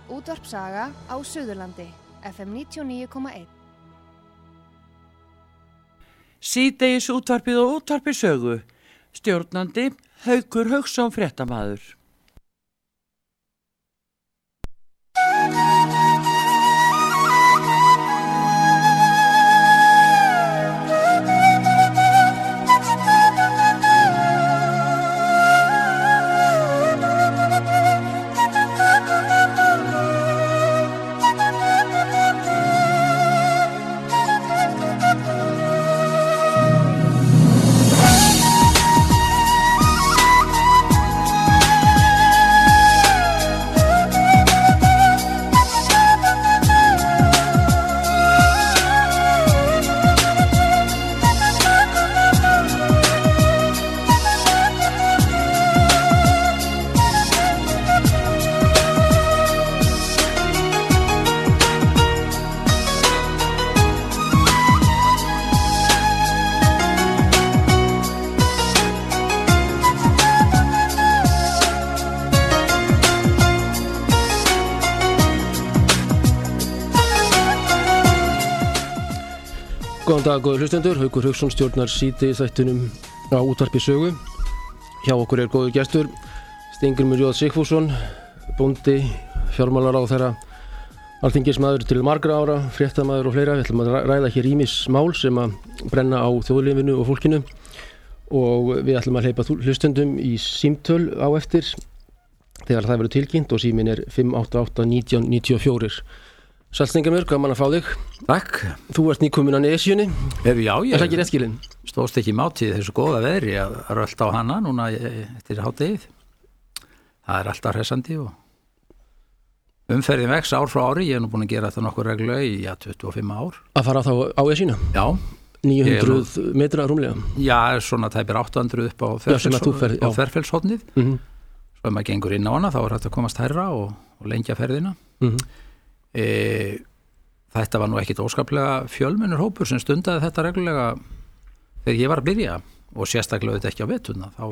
Útvarp Saga á Suðurlandi, FM 99,1. Síðdegis útvarpið og útvarpið sögu. Stjórnandi Haukur Hauksson fréttamaður. Góðan dag, góður hlustendur. Haukur Hauksson stjórnar síðdegisþættinum á útvarpi sögu. Hjá okkur góður gestur Steingrímur J. Sigfússon, bóndi, fjármálaráðherra, alþingismaður til margra ára, fréttamaður og fleira. Við ætlum að ræða hér ýmis mál sem að brenna á þjóðlífinu og fólkinu og við ætlum að hleypa hlustendum í símtöl á eftir þegar það verður tilkynnt og síminn er 588-1994. Sæll Steingrímur, gaman að fá þig. Takk. Þú ert nýkomin á Nesjunni. Já, Er það ekki rétt skilin? Stóðst ekki mátið þessu góða veðri að rölda á hana núna eftir hádegið. Það er alltaf hressandi og umferðin vex ár frá ári. Ég er nú búin að gera þetta nokkur reglulega í 25 ár. Að fara þá á Esjuna? Já. 900 metra rúmlega? Já, svona tæpir 800 upp á Þverfellshornið. Svo ef maður gengur inn á hana þá er hægt að komast hærra og lengja ferðina. Þetta var nú ekkit óskaplega fjölmennur hópur sem stundaði þetta reglulega þegar ég var að byrja og sérstaklega þetta ekki á veturna. Þá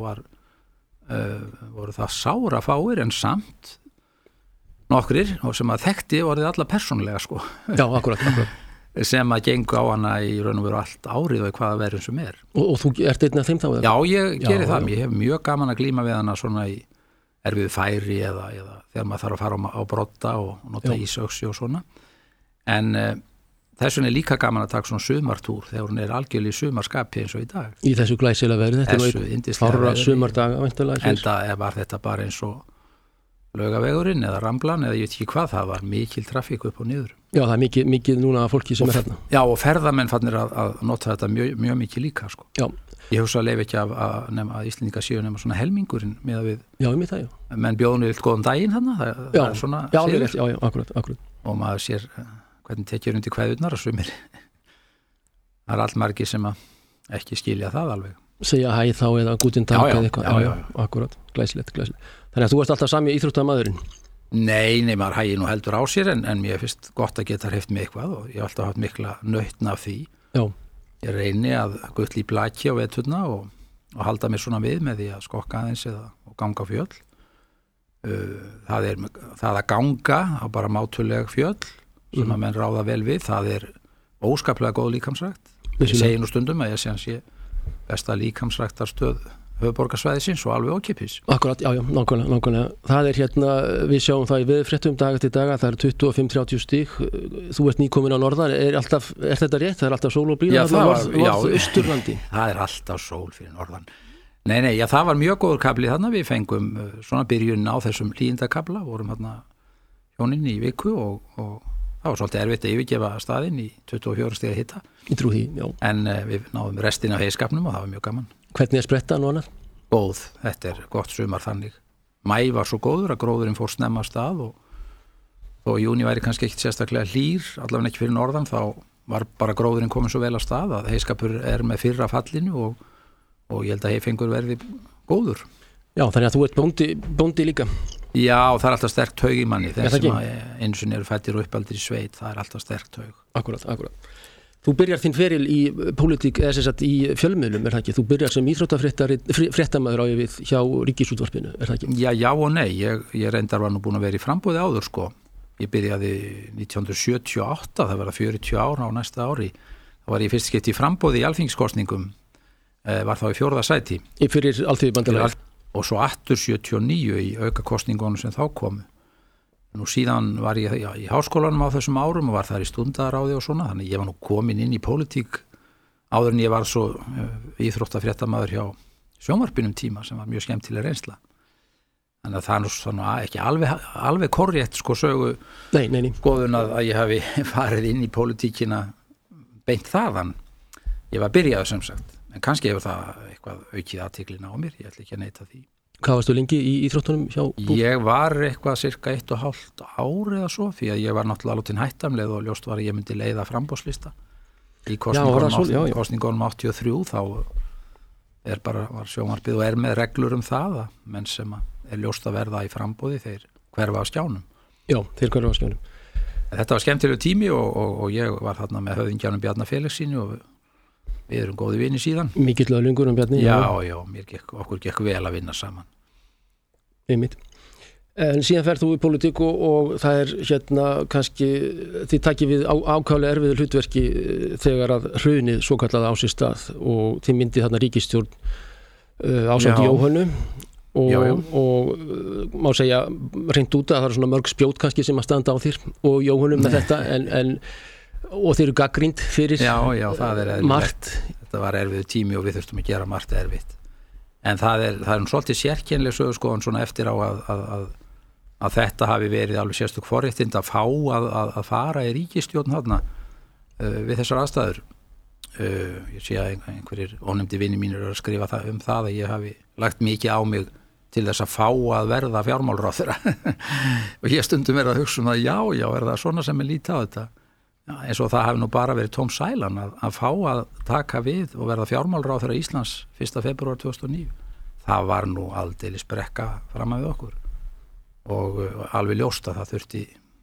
voru það sára fáir en samt nokkrir og sem að þekkti orðið alla persónulega sko. Já, akkurat. Sem að gengu á hana í raun og veru allt árið og hvaða verðum sem er. Og þú ert einn af þeim þá? Já, ég geri það. Ég hef mjög gaman að glíma við hana svona í erfið færi eða þegar maður þarf að fara á brotta og nota ísöksi og svona. En þess vegna er líka gaman að taka svona sumartúr þegar hún er algjörlega í sumarskapi eins og í dag. Í þessu glæsilega veðri, þetta er nú fárra sumardaga væntanlega. Enda var þetta bara eins og Laugavegurinn eða Ramblan eða ég veit ekki hvað, það var mikil trafík upp og niður. Já, það er mikið núna fólki sem er þarna. Já, og ferðamenn fannir að nota þetta mjög mikið líka sko. Já. Ég hugsa að leif ekki að Íslendingar séu nema svona helmingurinn með að við. Já, ég það, já. Menn bjóðum við góðan daginn þarna, það er svona sér. Já, akkurat. Og maður sér hvernig tekjur undir kveðurnar og sumir. Það er allt margir sem að ekki skilja það alveg. Segja hæ þá eða gútin dag eða eitthvað. Já, akkurat, glæsilegt. Þannig að þú ert alltaf sami íþróttamaðurinn. Nei, maður hægir nú heldur á sér en mér finnst gott að geta hreyft mig eitthvað og ég hef alltaf haft mikla nautn af því. Já. Ég reyni að gull í blaki á veturna og halda mér svona við með því að skokka aðeins og ganga fjöll. Það að ganga á bara mátuleg fjöll sem að menn ráða vel við, það er óskaplega góð líkamsrækt. Ég segi nú stundum að ég sé hans besta líkamsræktarstöð höfuðborgarsvæðisins og alveg ókeypis. Akkurat, já, nákvæmlega. Það er við sjáum það í veðurfréttum dag eftir daga, það er 25-30 stig. Þú ert nýkomin á norðan, er þetta rétt? Það er alltaf sól og blíða Austurlandi. Það er alltaf sól fyrir norðan. Nei, það var mjög góður kabli þarna, við fengum svona byrjun á þessum hlýindakabla, vorum þarna hjónin í viku og það var svolítið erfitt að yfirgefa staðinn í 24 stiga hita. Ég trú því, já. En við náðum restina af heiskapnum og það var mjög gaman. Hvernig er sprettan og annað? Góð, þetta er gott sumar þannig. Mæ var svo góður að gróðurinn fór snemma af stað og júni væri kannski ekkit sérstaklega hlýr, allavega ekki fyrir norðan, þá var bara gróðurinn komin svo vel af stað að heiskapur er með fyrra fallinu og ég held að heifengur verði góður. Já, þannig að þú ert bóndi líka. Já, það er alltaf sterkt haug í manni. Þeir sem eins og eru fæddir og uppaldir í sveit, það er alltaf sterkt haug. Akkurat. Þú byrjar þinn feril í pólitík, eða sem sagt í fjölmiðlum, er það ekki? Þú byrjar sem íþróttafréttamaður á hjá Ríkisútvarpinu, er það ekki? Já og nei. Ég reyndar var nú búin að vera í framboði áður sko. ég byrjaði 1978, það verða 40 ára á næsta ári, þá var ég fyrst skipt í framboði í alþingiskosningum, var þá í 4. sæti. Í fyrir Alþýðubandalagið. Og svo aftur 79 í aukakosningunum sem þá komu. Nú síðan var ég í háskólanum á þessum árum og var þar í stundaráði og svona, þannig ég var nú komin inn í pólitík áður en ég var svo íþróttafréttamaður hjá sjónvarpinum tíma sem var mjög skemmtileg reynsla. Þannig að það er nú svona ekki alveg korrétt sko sögu skoðun að ég hafi farið inn í pólitíkina beint þaðan. Ég var byrjaður sem sagt, en kannski hefur það eitthvað aukið athygline á mér, ég ætla ekki að neita því. Hvað varstu lengi í íþróttunum hjá Búf? Ég var eitthvað cirka 1,5 ár eða svo, því að ég var náttúrulega alveg til hættamleið og ljóst var að ég myndi leiða framboðslista. Í kosningunum 83 þá var sjónvarpið og með reglur það að menn sem er ljóst að verða í framboði, þeir hverfa á skjánum. Já, þeir hverfa á skjánum. Þetta var skemmtilegu tími og ég var þarna með höfðingjanum Bjarna Felixsyni og við erum góði vini síðan. Mikill aðlungur Bjarni? Já, okkur gekk vel að vinna saman. Einmitt. En síðan ferð þú í pólitík og það er hérna kannski, þið takið við ákaflega erfiðu hlutverki þegar að hrunið svo kallað á sér stað og þið myndið þarna ríkisstjórn ásamt Jóhönnu og má segja reynd út að það er svona mörg spjót kannski sem að standa á þér og Jóhönnu með þetta og þeir eru gagnrýnd fyrir það er margt. Þetta var erfiðu tími og við þurftum að gera margt erfitt. En það er svolítið sérkennileg söguskoðun svona eftir á að þetta hafi verið alveg sérstök forréttind að fá að fara í ríkisstjórn þarna við þessar aðstæður. Ég sé að einhverjir ónefndi vinir mínir eru að skrifa það að ég hafi lagt mikið á mig til þess að fá að verða fjármálaráðherra og ég stundum að hugsa að já, er það svona sem er lítið á þetta. Já, eins og það hafi nú bara verið tóm sælan að fá að taka við og verða fjármálaráðherra Íslands 1. febrúar 2009. Það var nú aldeilis brekka fram að við okkur og alveg ljóst að það þurfti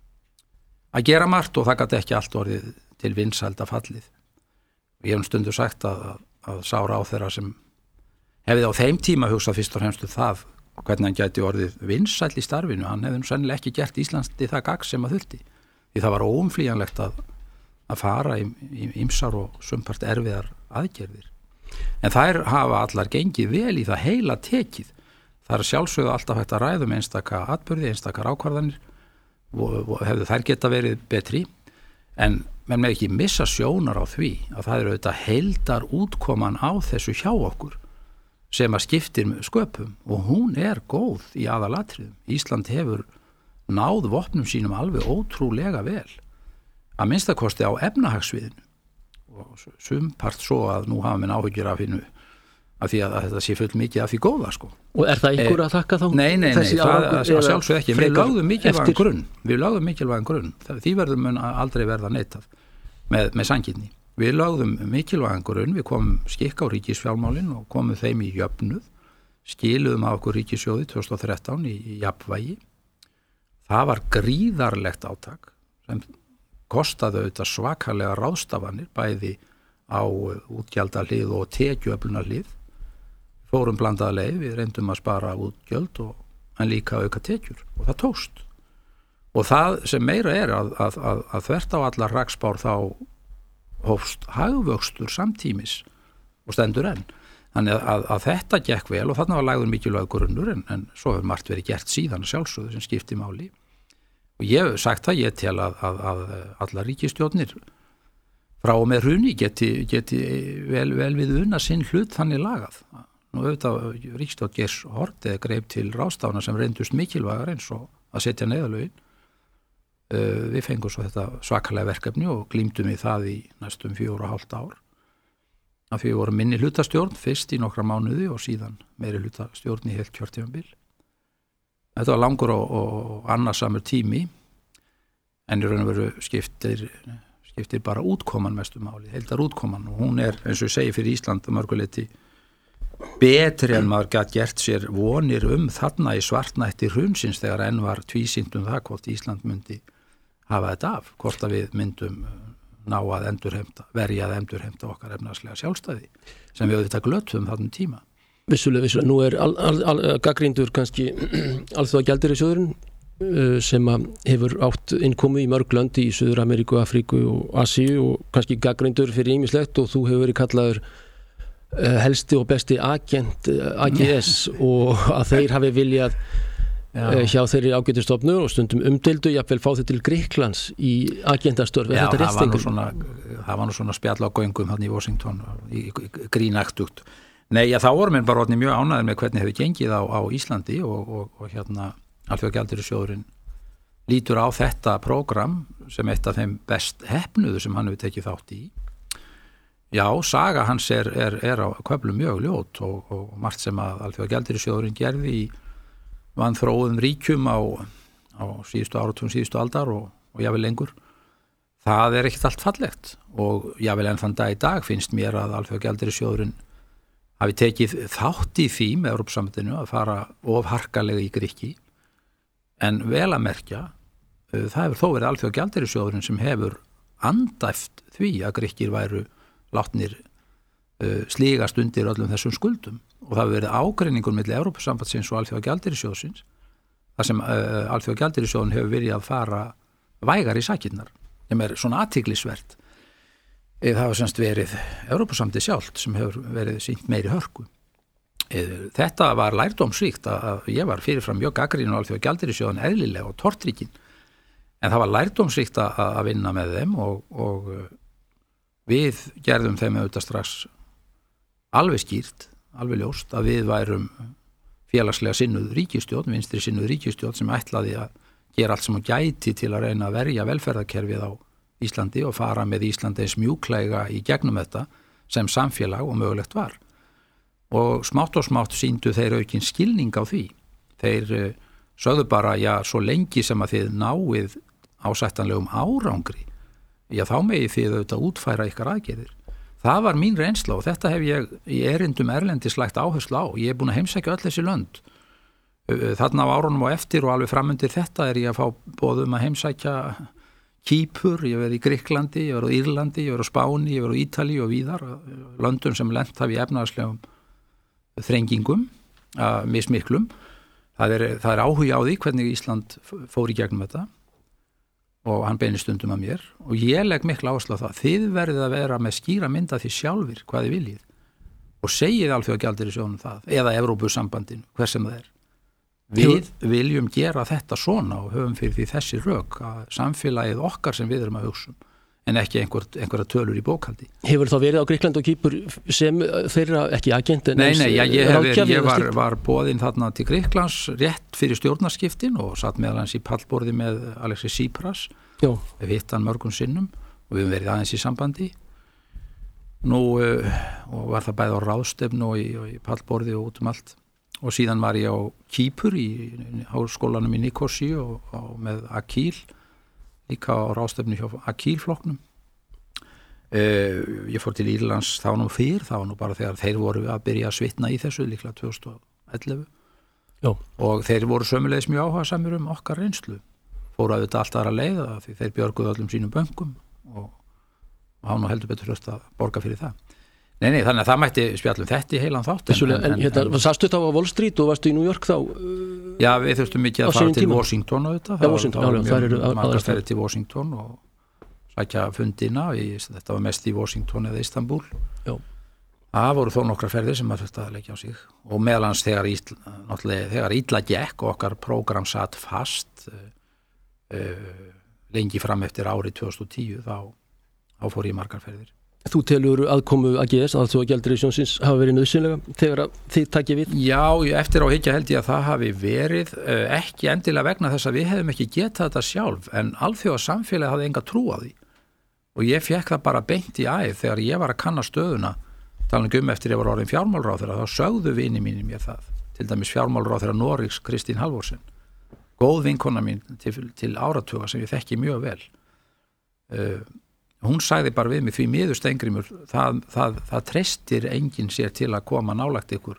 að gera margt og það gat ekki allt orðið til vinsælda fallið. Ég hef stundu sagt að sá ráðherra sem hefði á þeim tíma hugsað fyrst og fremst það hvernig hann gæti orðið vinsæll í starfinu, hann hefði nú sennilega ekki gert Íslandi það gagn sem að þurfti. Því það var óumflýjanlegt að fara í ýmsar og sumpart erfiðar aðgerðir. En þær hafa allar gengið vel í það heila tekið. Það er sjálfsögðu alltaf hægt að ræða einstaka atburði, einstakar ákvarðanir og hefðu þær geta verið betri. En menn með ekki missa sjónar á því að það eru auðvitað heildar útkoman á þessu hjá okkur sem að skiptir sköpum og hún er góð í aðalatriðum. Ísland hefur náð vopnum sínum alveg ótrúlega vel að minnstakosti á efnahagsviðinu og sumpart svo að nú hafa menn áhyggjur af hinnu af því að þetta sé full mikið af því góða sko. Og er það ykkur að þakka þá? Nei, það sjálfsög ekki. Við lögðum mikilvægan grunn. Því verðum mun aldrei verða neitað með sanngirni. Við lögðum mikilvægan grunn, við komum skikk á ríkisfjármálin og komum þeim í jöfnuð, skiluðum af okkur ríkissjóði 2013 í jafnvægi. Það var gríðarlegt átak sem kostaði auðvitað svakalega ráðstafanir bæði á útgjaldahlið og tekjuöflunarhlið. Fórum blandaða leið, við reyndum að spara útgjöld en líka auka tekjur og það tókst. Og það sem meira er að þvert á allar rakspár þá hófst hagvöxtur samtímis og stendur enn. Þannig að þetta gekk vel og þarna var lagður mikilvægur grunnur en svo hefur margt verið gert síðan sjálfsögðu sem skipti máli. Og ég hef sagt að ég tel að allar ríkisstjórnir frá og með hruni geti vel við unna sinn hlut þannig lagað. Nú auðvitað ríkisstjórn Geirs Haarde greip til ráðstafana sem reyndust mikilvægar eins og að setja neyðarlögin. Við fengum svo þetta svakalega verkefni og glímdum við það í næstum 4,5 ár. Að við vorum minni hlutastjórn fyrst í nokkra mánuði og síðan meiri hlutastjórn í heilt kjörtímabil. Þetta var langur og annarsamur tími en í raun og veru skiptir bara útkoman mestu máli, heildar útkoman og hún er eins og ég segi fyrir Ísland að mörguleiti betri en maður gætt gert sér vonir þarna í svartnætti hrunsins þegar enn var tvísýnt það hvort Ísland myndi hafa þetta af, hvort að við myndum ná að verja að endurheimta okkar efnahagslega sjálfstæði sem við auðvitað glötum þarna tíma. Vissulega, nú er gaggríndur kannski Alþjóðagjaldeyrissjóðurinn sem hefur átt innkomu í mörg lönd í Suður Ameríku, Afríku og Asíu og kannski gagnrýndur fyrir ýmislegt og þú hefur verið kallaður helsti og besti agent AGS og að þeir hafi viljað hjá þeirri ágætustofnu og stundum umdeildu jafnvel fá þeir til Grikklands í agentastörf. Já, það var nú svona spjall á göngum hann í Washington í grínaktugt. Nei, já, þá voru menn bara orðnir mjög ánægðir með hvernig hefur gengið á Íslandi og hérna Alþjóðagjaldeyrissjóðurinn lítur á þetta prógram sem eitt af þeim best heppnuðu sem hann hefur tekið þátt í. Já, saga hans er á köflum mjög ljót og margt sem að Alþjóðagjaldeyrissjóðurinn gerði í vanþróuðum ríkjum á síðustu áratugum, síðustu aldar og jafnvel lengur. Það er ekkert allt fallegt og jafnvel enn þann dag í dag finnst mér að Alþjóðagjaldeyrissjóðurinn hafi tekið þátt í því með Evrópusambandinu að fara of harkalega í Grikki. En vel að merkja, það hefur þó verið Alþjóðagjaldeyrissjóðurinn sem hefur andæft því að Grikkir væru látnir slígast undir öllum þessum skuldum og það hefur verið ágreiningur milli Evrópusambandsins og Alþjóðagjaldeyrissjóðsins þar sem Alþjóðagjaldeyrissjóðurinn hefur verið að fara vægar í sakirnar sem er svona athyglisvert. Það hefur semst verið Evrópusambandið sjálft sem hefur verið sýnt meiri hörku. Þetta var lærdómsríkt að ég var fyrirfram mjög gagnrýninn á Alþjóðagjaldeyrissjóðinn eðlilega og tortrygginn en það var lærdómsríkt að vinna með þeim og við gerðum þeim auðvitað strax alveg skýrt, alveg ljóst að við værum félagslega sinnuð ríkisstjórn, vinstri sinnuð ríkisstjórn sem ætlaði að gera allt sem hún gæti til að reyna að verja velferðarkerfið á Íslandi og fara með Íslandi eins mjúklega í gegnum þetta sem samfélag og mögulegt var. Og smátt sýndu þeir aukinn skilning á því. Þeir sögðu bara, já, svo lengi sem að þið náið ásættanlegum árangri, já, þá megið þið auðvitað útfæra ykkar aðgerðir. Það var mín reynsla og þetta hef ég í erindum erlendis lagt áherslu á. Ég búin að heimsækja öll þessi lönd. Þarna á árunum og eftir og alveg framundir þetta ég að fá boðum að heimsækja Kýpur, ég verið í Grikklandi, ég verið á Írlandi, ég verið á Spáni, ég verið á Ítalíu og víðar, löndum sem lent hafi efnahagslegum þrengingum, mismiklum. Það er áhugi á því hvernig Ísland fór í gegnum þetta og hann beinir stundum að mér og ég legg mikla áherslu á það. Þið verðið að vera með skýra mynd af því sjálfir hvað þið viljið og segið Alþjóðagjaldeyrissjóðnum það eða Evrópusambandinu, hver sem það er. Við viljum gera þetta svona og höfum fyrir því þessi rök að samfélagið okkar sem við erum að hugsa en ekki einhverja tölur í bókhaldi. Hefur þá verið á Grikkland og Kýpur sem þeirra ekki agent? Ég var boðinn þarna til Grikklands rétt fyrir stjórnarskiptin og satt meðal hans í pallborði með Alexis Tsipras. Við hitt hann mörgum sinnum og við höfum verið aðeins í sambandi. Nú og var það bæði á ráðstefnu og í pallborði og út allt. Og síðan var ég á Kýpur í háskólanum í Nikosíu og með Akil, líka á ráðstefnu hjá Akil-flokknum. Ég fór til Írlands þá nú fyrr, það var nú bara þegar þeir voru að byrja að svitna í þessu, líklega 2011. Já. Og þeir voru sömuleiðis mjög áhugasamir okkar reynslu. Fóru að þetta allt aðra leið því þeir björguðu öllum sínum bönkum og hann heldur betur hlust að borga fyrir það. Nei, þannig að það mætti spjallum þetta í heilan þátt. En sastu þá á Wall Street og varstu í New York þá? Já, við þurftum mikið að fara til Washington auðvitað. Það eru margar ferðir til Washington og sækja fundina. Þetta var mest í Washington eða Istanbul. Já. Það voru þó nokkrar ferðir sem maður þurfti að leggja á sig. Og meðalans þegar illa gekk og okkar prógram satt fast lengi fram eftir árið 2010 þá fór ég margar ferðir. Þú telur aðkomu AGS, Alþjóðagjaldeyrissjóðsins, hafa verið nauðsynlega þegar þið takið við? Já, eftir á hyggja held ég að það hafi verið ekki endilega vegna þess að við hefðum ekki getað þetta sjálf, en alþjóðasamfélagið hafði enga trú á því. Og ég fekk það bara beint í æð þegar ég var að kanna stöðuna, talandi eftir ég var orðin fjármálaráðherra, þá sögðu vini mínir mér það. Til dæmis fjármálaráðherra Noregs Kristín Halvorsen, góð vinkona mín til áratuga sem ég þekki mjög vel. Hún sagði bara við mig því miður Steingrímur, það treystir enginn sér til að koma nálægt ykkur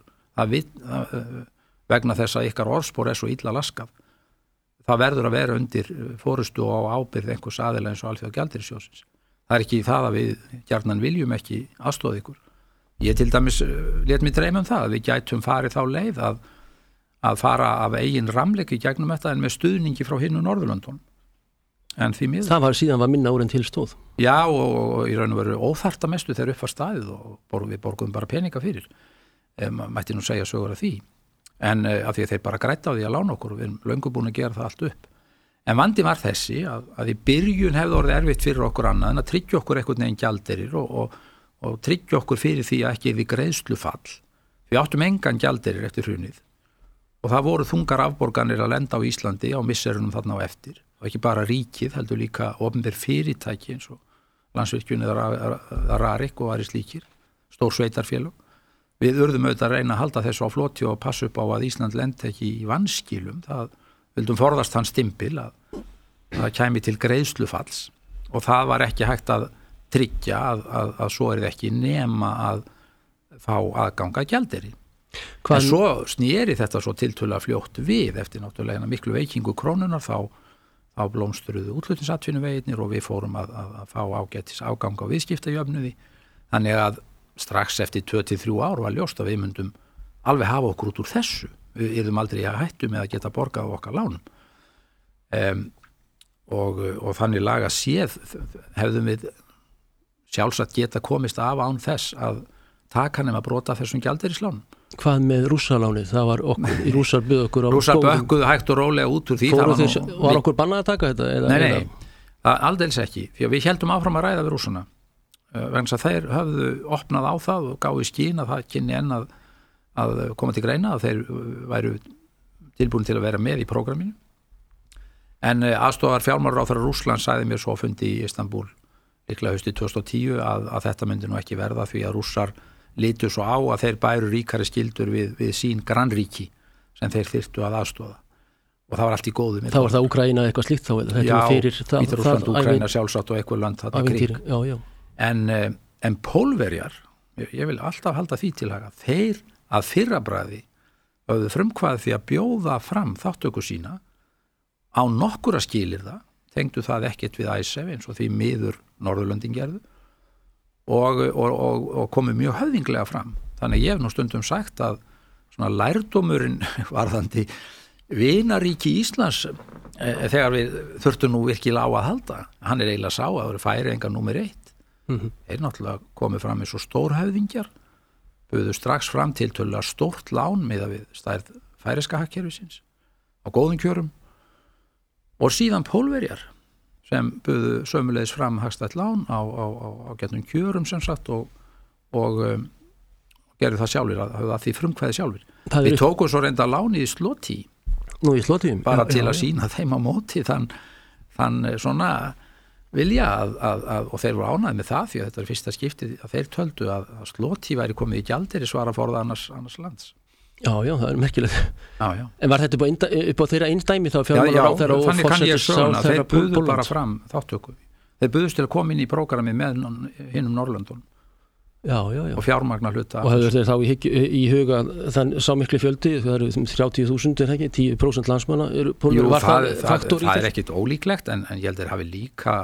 vegna þess að ykkar orðspor svo illa laskað. Það verður að vera undir forystu og ábyrgð einhvers aðila eins og Alþjóðagjaldeyrissjóðsins. Það ekki það að við gjarnan viljum ekki aðstoða ykkur. Ég til dæmis lét mig dreyma það að við gætum farið þá leið að fara af eigin ramleiki gegnum þetta en með stuðningi frá hinum Norðurlöndunum. En því miður. Það var síðan minna úr en til stóð. Já, og í raun og veru óþarft að mestu þegar upp var staðið og við borgum bara peninga fyrir. Mætti nú segja sögur af því. En af því að þeir bara græddu á því að lána okkur og við erum löngu búin að gera það allt upp. En vandi var þessi að í byrjun hefði orðið erfitt fyrir okkur annað en að tryggja okkur einhvern veginn gjaldeyrir og tryggja okkur fyrir því að ekki við greiðslufall. Við áttum engan gjaldeyrir eftir hrunið og það voru þungar afborganir að lenda á Íslandi á misserunum þarna á eftir og ekki bara ríkið, heldur líka opinber fyrirtæki eins og Landsvirkjun eða Rarik og aðri slíkir, stór sveitarfélög. Við urðum auðvitað að reyna að halda þessu á floti og passa upp á að Ísland lendi ekki í vanskilum. Það vildum forðast þann stimpil að það kæmi til greiðslufalls og það var ekki hægt að tryggja að svo er það ekki nema að fá aðganga gjaldeyri. En svo sneri þetta svo tiltölulega fljótt við eftir náttúrulega miklu veikingu krónunar þá blómstruðu útflutningsatvinnuvegirnir og við fórum að fá ágætis áganga á viðskiptajöfnuði. Þannig að strax eftir 2-3 ár var ljóst að við myndum alveg hafa okkur út úr þessu. Við yrðum aldrei að hættu með að geta borgað á okkar lánum. Og þannig laga séð hefðum við sjálfsagt geta komist af án þess að taka nema brota þessum gjaldeyrislánum. Hvað með rússalánið? Það var okkur, í rússar byggðu okkur á Rússar bökkuðu hægt og rólega út úr því. Var okkur bannað að taka þetta? Nei, aldeilis ekki. Því að við heldum áfram að ræða við rússana. Vegna að þeir höfðu opnað á það og gáðu skín að það kynni enn að koma til greina að þeir væru tilbúin til að vera með í prógraminu. En aðstofar fjármálaráðherra Rússlands sagði mér svo fundi í Istanbúl líklega haustið 2010 að þetta myndi nú ekki verða því að Rússar litu svo á að þeir bæru ríkari skyldur við sín grannríki sem þeir þyrftu að aðstofa og það var allt í góðu. Það var það Úkraína eitthvað slíkt þá? Já, Hvíta-Rússland, Úkraína sjálfsagt og eitthvað land þarna kring. Já. En Pólverjar, ég vil alltaf halda því til haga, þeir að fyrrabræði höfðu frumkvæði því að bjóða fram þáttöku sína á nokkura skilyrða, tengdu það ekkert við ISEF eins og því miður Norðurlöndin gerðu og komu mjög höfðinglega fram. Þannig ég hef nú stundum sagt að svona lærdómurinn varðandi vinaríki Íslands þegar við þurftum nú virkilega á að halda, hann eiginlega sá að það eru Færeyingar númer 1. Þeir náttúrulega komið fram eins og stórhöfðingjar, buðu strax fram til tölulega stórt lán miðað við stærð færeyska hagkerfisins á góðum kjörum og síðan Pólverjar sem buðu sömuleiðis fram hagstætt lán á getnum kjörum sem sagt og gerðu það sjálfur að því frumkvæði sjálfur. Við tókum svo reynda láni í Sloti. Nú í Sloti? Bara til að sína þeim á móti þann svona vilja og þeir voru ánægðir með það því að þetta er fyrsta skiptið að þeir töldu að Sloti væri komið í gjaldeyri svara forða annars lands. Já, það er merkilegt. Já. En var þetta upp á þeirra einsdæmi þá fjármálaráðherra og forsætisráðherra? Þeir buðu bara fram þáttöku. Þeir buðust til að koma inn í prógrami með hinum Norrlöndunum. Já. Og fjármagna hluta. Og hefur þeir þá í huga þann sá miklu fjöldi, það eru 30.000 er ekki, 10% landsmanna eru Pólverjar. Var það faktor í það er ekkit ólíklegt en ég held þeir hafi líka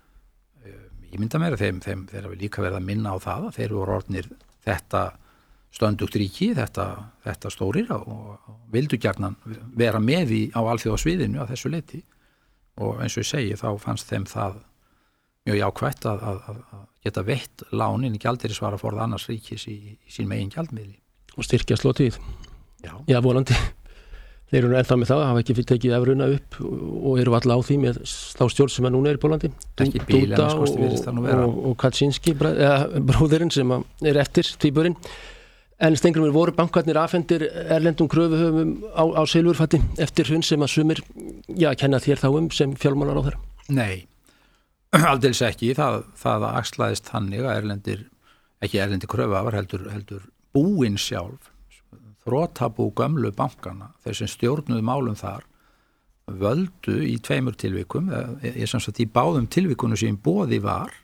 ég mynda mér að þeir hafi líka verið að minna á það að þeir voru orðnir þetta stöndugt ríki, þetta stórir og vildu gjarnan vera með á alþjóðasviðinu að þessu leyti og eins og ég segi þá fannst þeim það mjög jákvætt að geta veitt lánin í gjaldeyrisvara forða annars ríkis í sín megin gjaldmiðli. Og styrkja Slotið. Já, volandi. Þeir eru ennþá með það, hafa ekki fyrir tekið evruna upp og eru alla á því með þá stjórn sem núna er í Pólandi. Ekki bíl en skoðst virðist það nú vera. Og Kaczynski, bróðirinn sem er eftir tvíburinn. En Steingrímur, voru bankarnir afhendir erlendum kröfuhöfum á silfurfati eftir hrun sem að sumir kenna þér þá sem fjármálaráðherra? Nei, aldeilis ekki. Það axlaðist þannig að ekki erlendir kröfuhafar heldur búin sjálf, þrotabú gömlu bankana, þeir sem stjórnuðu málum þar, völdu í 2 tilvikum, ég sem sagt í báðum tilvikunum sem boði var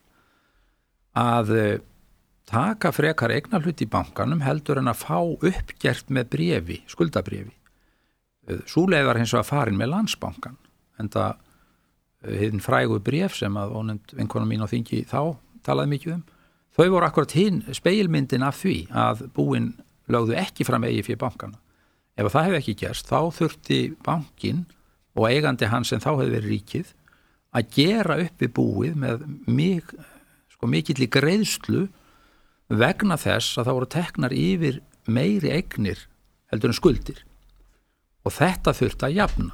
að taka frekar eignarhlut í bankanum heldur en að fá uppgert með bréfi, skuldabréfi. Sú leið var hins vegar farin með Landsbankan, en það hinn frægu bréf sem að ónefnd vinkona mín á þingi þá talaði mikið þau voru akkurat hinn spegilmyndin af því að búin lögðu ekki fram eigið fyrir bankana ef það hefði ekki gerst, þá þurfti bankinn og eigandi hans sem þá hefði verið ríkið að gera upp við búið með mikilli greiðslu vegna þess að það voru teknar yfir meiri eignir heldur en skuldir og þetta þurfti að jafna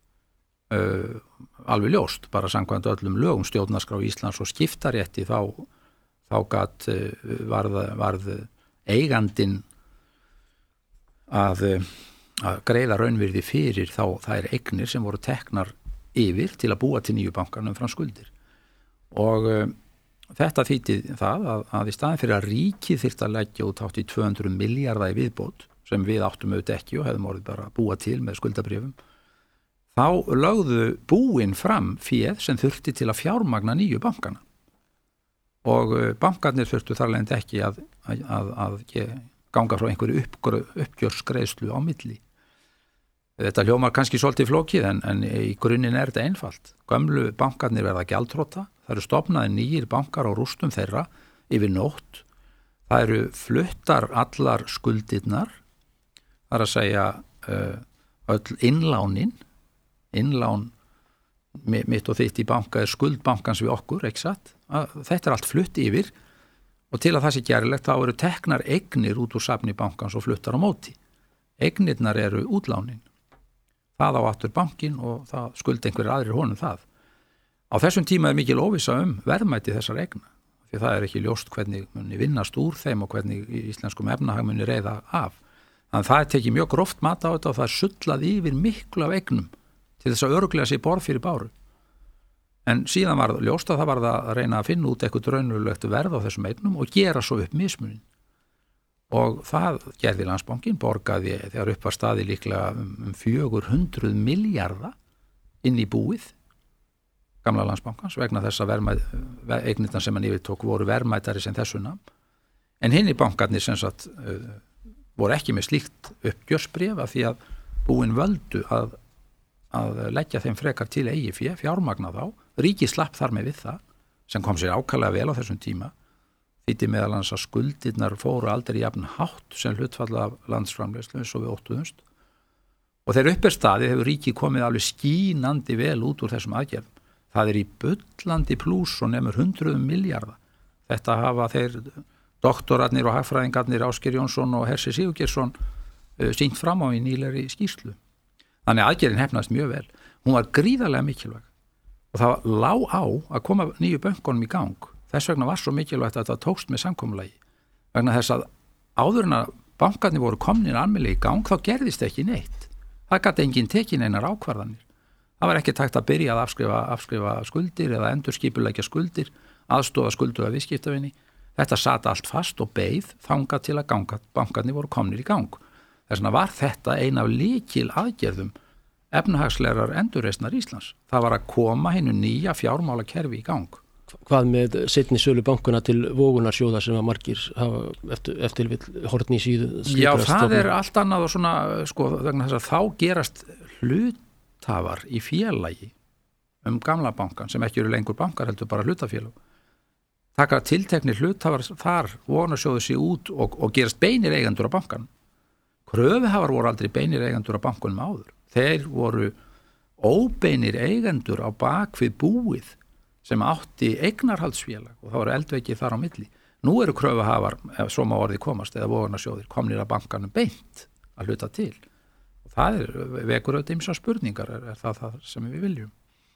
alveg ljóst, bara samkvæmt öllum lögum stjórnarskrá Íslands og skiptarétti þá gat varð eigandinn að greiða raunvirði fyrir þá þær eignir sem voru teknar yfir til að búa til nýju bankanum fram skuldir og þetta þýddi það að í staðin fyrir að ríkið þyrfti að leggja út hátt í 200 milljarða í viðbót sem við áttum auðvitað ekki og hefðum orðið bara að búa til með skuldabréfum þá lögðu búin fram féð sem þurfti til að fjármagna nýju bankana og bankarnir þurftu þar leiðandi ekki að ganga frá einhverju uppgjörsgreiðslu á milli. Þetta hljómar kannski svolítið flókið en í grunninn þetta einfalt. Gömlu bankarnir verða gjaldþrota, það eru stofnaði nýjir bankar á rústum þeirra yfir nótt, það eru fluttar allar skuldirnar, það er að segja öll innlán mitt og þitt í banka skuld bankans við okkur, ekki satt? Þetta allt flutt yfir og til að það sé gerlegt þá eru teknar eignir út úr safni bankans og fluttar á móti. Eignirnar eru útlánin. Það á aftur bankin og það skuldi einhverjir aðrir honum það. Á þessum tíma mikil óvissa verðmæti þessar eigna, því það ekki ljóst hvernig muni vinnast úr þeim og hvernig íslenskum efnahag muni reiða af. Þannig að það tekið mjög gróft mat á þetta og það sullað yfir miklu af eignum til þess að örugglega sér borð fyrir báru. En síðan var ljóst að það var að reyna að finna út eitthvað raunverulegt verð á þessum eignum og gera svo upp mismunin. Og það gerði Landsbankinn, borgaði þegar upp var staði líklega 400 milljarða inn í búið gamla Landsbankans vegna þess að eignirnar sem hann yfirtók voru verðmætari sem þessuna. En hinni bankarnir sem sagt voru ekki með slíkt uppgjörsbréf af því að búin völdu að leggja þeim frekar til eigið fé, fjármagna þá, ríkið slapp þar með við það, sem kom sér ákaflega vel á þessum tíma, þýddi meðal annars að skuldirnar fóru aldrei jafn hátt sem hlutfall af landsframleiðslu eins og við óttuðumst. Og þegar upp staðið hefur ríkið komið alveg skínandi vel út úr þessum aðgerðum. Það í bullandi plús og nemur 100 milljarða. Þetta hafa þeir doktorarnir og hagfræðingarnir Ásgeir Jónsson og Hersir Sigurgeirsson sýnt fram á í nýlegri skýrslu. Þannig aðgerðin hefnaðist mjög vel. Hún var gríðarlega mikilvæg og það lá á að koma nýju bönkunum í gang. Þess vegna var svo mikilvægt að það tókst með samkomulagi. Vegna þess að áður en að bankarnir voru komnir almennilega í gang þá gerðist ekki neitt. Það gat enginn tekin einar ákvarðanir. Það var ekki tækt að byrja að afskrifa skuldir eða endurskipuleggja skuldir, aðstoða skulduga viðskiptavini. Þetta sat allt fast og beið þangað til að bankarnir voru komnir í gang. Þess vegna var þetta ein af lykil aðgerðum efnahagslegar endurreisnar Íslands. Það var að koma hinu nýja fjármálakerfi í gang. Hvað með seinni sölu bankana til vogunarsjóða sem að margir hafa eftir horfni í síðu? Já, það allt annað og svona, vegna þess að þá gerast hluthafar í félagi gamla bankan sem ekki eru lengur bankar heldur bara hlutafélag. Taka tilteknir hluthafar þar vogunarsjóðu sig út og gerast beinir eigendur á bankan. Kröfuhafar voru aldrei beinir eigendur á bankunum áður. Þeir voru óbeinir eigendur á bakvið búið sem átti eignarhaldsfélag og það voru eldveikir þar á milli. Nú eru kröfuhafar, ef svo má orðið komast, eða vogunarsjóðir komnir að bankanum beint að hluta til. Og það vekur auðvitað ýmsar spurningar, er það sem við viljum.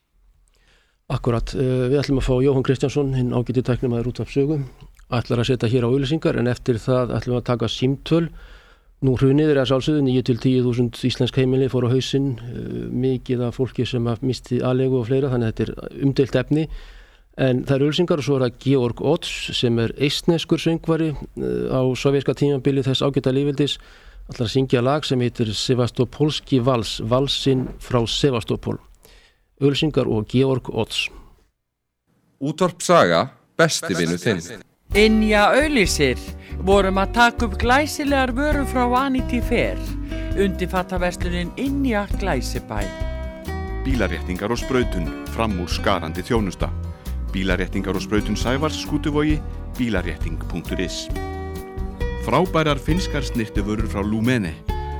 Akkurat, við ætlum að fá Jóhann Kristjánsson, hinn ágæti tæknimaður Útvarpssögu, ætlar að setja hér á auglýsingar en eftir það ætlum við að taka símtöl. Nú hrunið að sjálfsögðu 9-10.000 íslensk heimili fór á hausinn, mikið af fólki sem misti aðlegu og fleira, þannig að þetta er umdeilt efni. En það eru auglýsingar og svo er það Georg Ots sem er eistneskur söngvari á sovéska tímabili þess ágæta lýðveldis, ætlar að syngja lag sem heitir Sevastopolski vals, valsinn frá Sevastopol. Auglýsingar og Georg Ots. Útvarpssaga, besti vinur þinn. Ynja auglýsir, vorum að taka upp glæsilegar vörur frá Vanity Fair, undirfattaverslunin Ynja Glæsibæ. Bílaréttingar og sprautun, fram úr skarandi þjónusta. Bílaréttingar og sprautun Sævars Skútuvogi, bílarétting.is. Frábærar finnskar snirtivörur frá Lumene,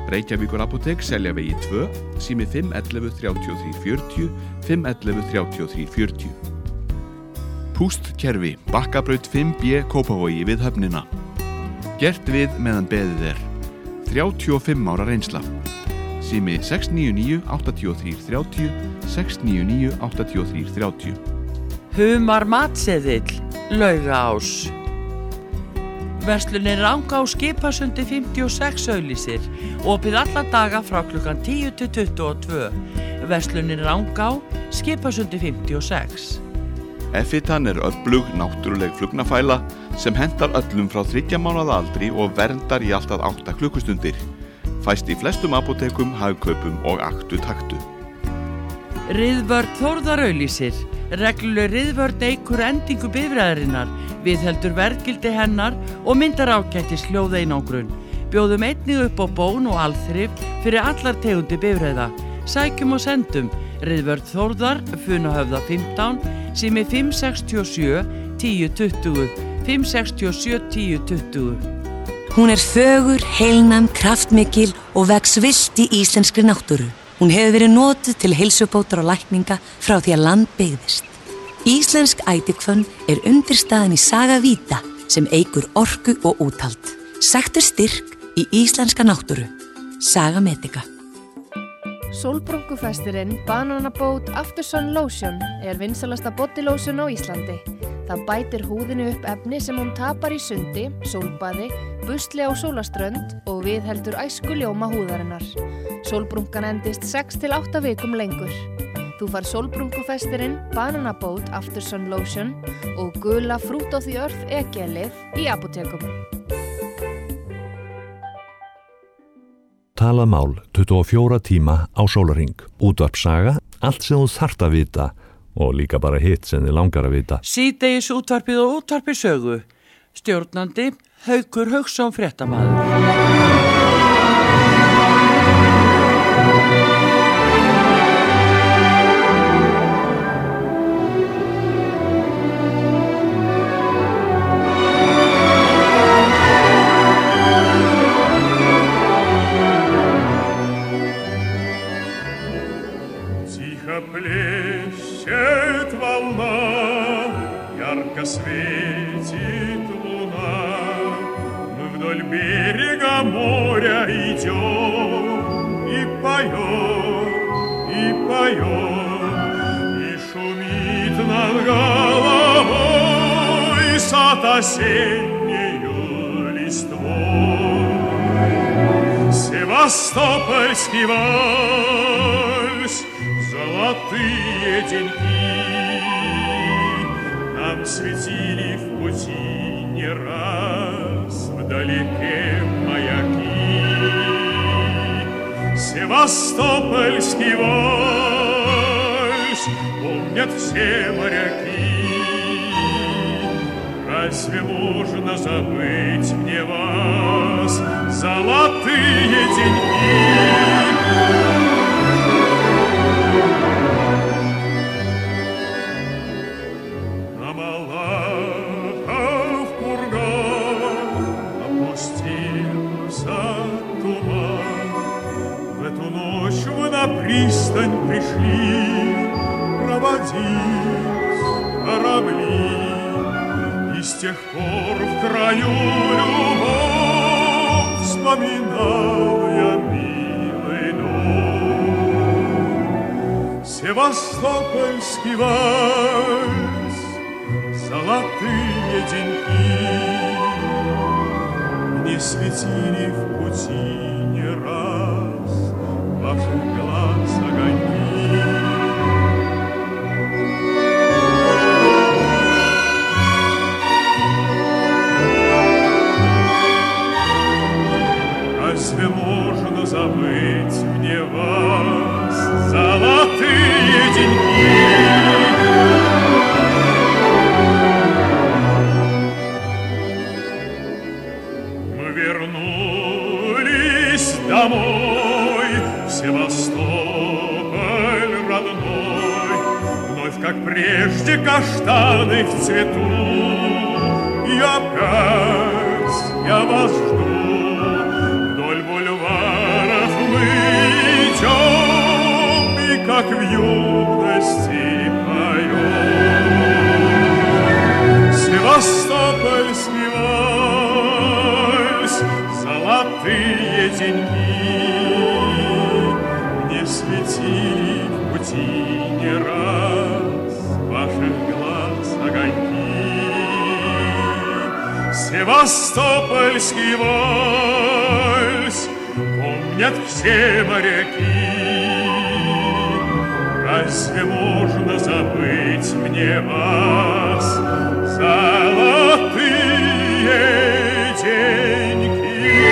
Reykjavíkur apótek, Seljavegi 2, sími 511 33 40, 511 33 40. Pústkerfi, Bakkabraut 5B, Kópavogi við höfnina. Gert við meðan beðið er. 35 ára reynsla. Sími 699 83 30, 699 83 30. Humar matseðill, Laugaás. Verslunin Rangá Skipasundi 56 auglýsir, opið alla daga frá klukkan 10 til 22. Verslunin Rangá Skipasundi 56. Effitan öflug náttúruleg flugnafæla sem hentar öllum frá 3 mánaða aldri og verndar í allt að 8 klukkustundir. Fæst í flestum apótekum, hagkaupum og aktu taktu. Riðvörn Þórðar auglýsir. Regluleg riðvörn eykur endingu bifreiðarinnar, viðheldur verðgildi hennar og myndar ágætis hljóðeinangrun. Bjóðum einnig upp á bón og alþrif fyrir allar tegundi bifreiða. Sækjum og sendum. Riðvörn Þórðar, Funahöfða 15, sími 567 1020, 567 1020. Hún fögur, heilnæm, kraftmikil og vex villt í íslenskri náttúru. Hún hefur verið notuð til heilsubótar og lækninga frá því að land byggðist. Íslensk ætihvönn undirstaðan í Saga Vita sem eykur orku og úthald. Sæktu styrk í íslenska náttúru. Saga Medica. Sólbrunkufestirinn Bananabót Aftersun Lotion vinsælasta bodylótion á Íslandi. Það bætir húðinu upp efni sem hún tapar í sundi, sólbaði, busli á sólaströnd og viðheldur æskuljóma húðarinnar. Sólbrunkan endist 6 til 8 vikum lengur. Þú fær sólbrunkufestirinn Bananabót Aftersun Lotion og gula Fruit of the Earth e-gelið í apótekum. Talað mál 24 tíma á sólarhring. Útvarpssaga, allt sem þú þarft að vita og líka bara hitt sem þið langar að vita. Síðdegis útvarpið og útvarpið sögu. Stjórnandi Haukur Hauksson fréttamaður. Плещет волна, ярко светит луна. Мы вдоль берега моря идем, и поем, и шумит над головой сад осеннею листвой. Севастопольский вальс, золотые деньги нам светили в пути не раз, вдалеке маяки. Севастопольский вальс помнят все моряки. Разве можно забыть мне вас, золотые деньги? Пристань пришли проводить корабли, и с тех пор в краю любовь вспоминал я милый дом. Севастопольский вальс, золотые деньги мне светили в пути не раз ваших глаз огоньки. Разве можно забыть мне вас, золотые деньги? Мы вернулись домой, Севастополь родной, вновь, как прежде, каштаны в цвету. И опять я вас жду вдоль бульвара как в юности поет. Севастопольский вальс, золотые деньги мне светили в пути не раз ваших глаз огоньки. Севастопольский вальс помнят все моряки. Разве можно забыть мне вас, золотые деньги?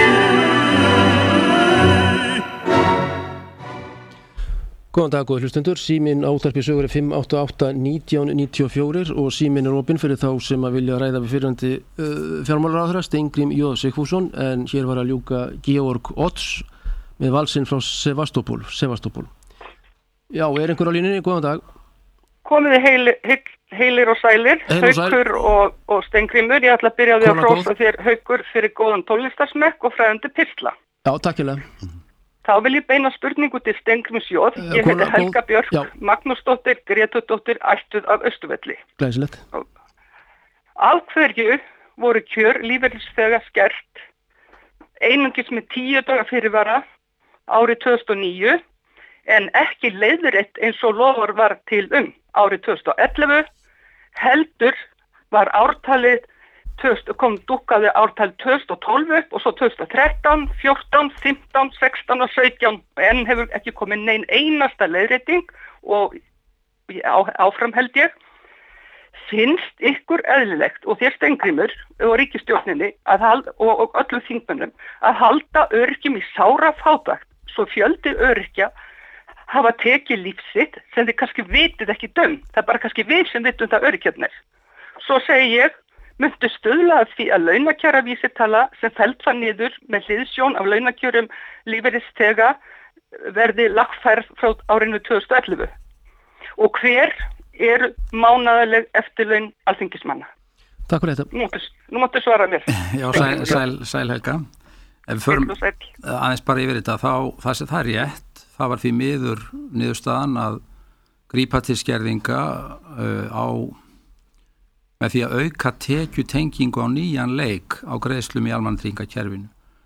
Góðan dag, góði hlustundur. Síminn á Útvarpi Sögur 588-1994 og síminn opinn fyrir þá sem að vilja ræða við fyrrandi fjármálaráðherra Steingrim J. Sigfússon, en hér var að ljúka Georg Odds með valsinn frá Sevastopol. Já, einhver á línunni? Góðan dag. Komiði heilir og sælir, Haukur og Steingrimur. Ég ætla að byrja á því að hrósa þér, Haukur, fyrir góðan tónlistarsmekk og fræðandi pistla. Já, takk hérlega. Þá vil ég beina spurningu til Steingrims J. Ég heiti Helga Björk Magnúsdóttir, Grétudóttir, ættuð af Austurvelli. Glæsilegt. Af hverju voru kjör lífeyrisþega skert einungis með 10 daga fyrirvara árið 2009 en ekki leiðrétt eins og lofar var til árið 2011, heldur var ártalið dúkkaði ártalið 2012 upp og svo 2013, 14, 15, 16 og 17 og enn hefur ekki komið nein einasta leiðrétting og áfram held ég. Finnst ykkur eðlilegt og þér Steingrimur og ríkisstjórninni og öllu þingmönnum að halda öryrkjum í sára fátækt svo fjöldi öryrkja hafa tekið líf sitt sem þið kannski vitið ekki það er bara kannski við sem vitum það öryrkjarnir. Svo segi ég, myndu stuðla að því að launakjaravísitala sem felld var niður með hliðsjón af launakjörum lífeyrisþega verði lagfærð frá árinu 2011 og hver mánaðarleg eftirlaun alþingismanna? Takk fyrir þetta. Nú máttu svara mér. Já, sæl Helga. Ef við förum aðeins bara yfir þetta, það er rétt. Það var því miður niðurstaðan að grípa til skerðinga með því að auka tekjutengingu á nýjan leik á greiðslum í almannatryggingakerfinu.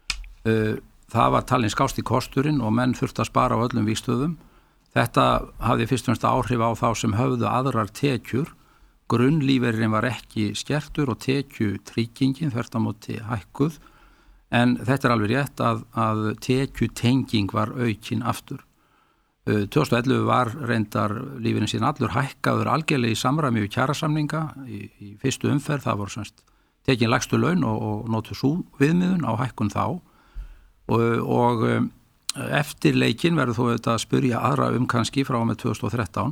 Það var talin skásti kosturinn og menn þurftu að spara á öllum vígstöðum. Þetta hafði fyrst og fremst áhrif á þá sem höfðu aðrar tekjur. Grunnlífeyririnn var ekki skertur og tekjutryggingin þvert á móti hækkuð. En þetta alveg rétt að tekjutenging var aukin aftur. 2011 var reyndar lífeyririnn síðan allur hækkaður algjörlega í samræmi við kjarasamninga í fyrstu umferð. Það voru semst tekin lægstu laun og notuð sú viðmiðun á hækkun þá og eftir leikinn verður þó auðvitað að spyrja aðra kannski frá með 2013.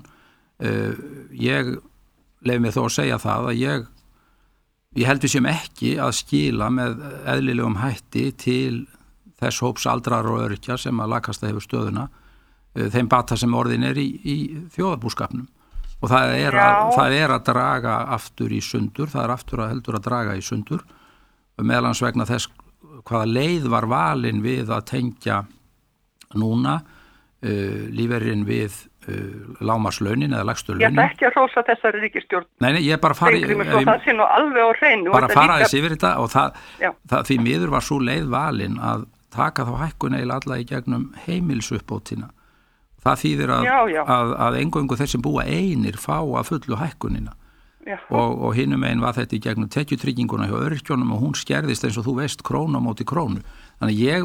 Ég leyfi mér þó að segja það að ég held við sem ekki að skila með eðlilegum hætti til þess hóps aldrar og öryrkja sem að lakasta hefur stöðuna þeim bata sem orðin í þjóðarbúskapnum og það er að draga aftur í sundur, það er aftur að heldur að draga í sundur meðal annars vegna þess hvaða leið var valin við að tengja núna lífeyririnn við lágmarkslaunin eða lægstu launin. Ég ætla ekki að hrósa þessari ríkisstjórn. Nei, ég bara fari það sé nú alveg á hreinu. Bara fara þessi yfir þetta og það því miður var svo leið valin að taka þá hækkun eiginlega alla í gegnum heimilsuppbótina. Það þýðir að eingöngu þeir sem búa einir fá að fullu hækkunina. Og hinum einn var þetta í gegnum tekjutrygginguna hjá öryrkjónum og hún skerðist eins og þú veist krónu á móti krónu. Þannig ég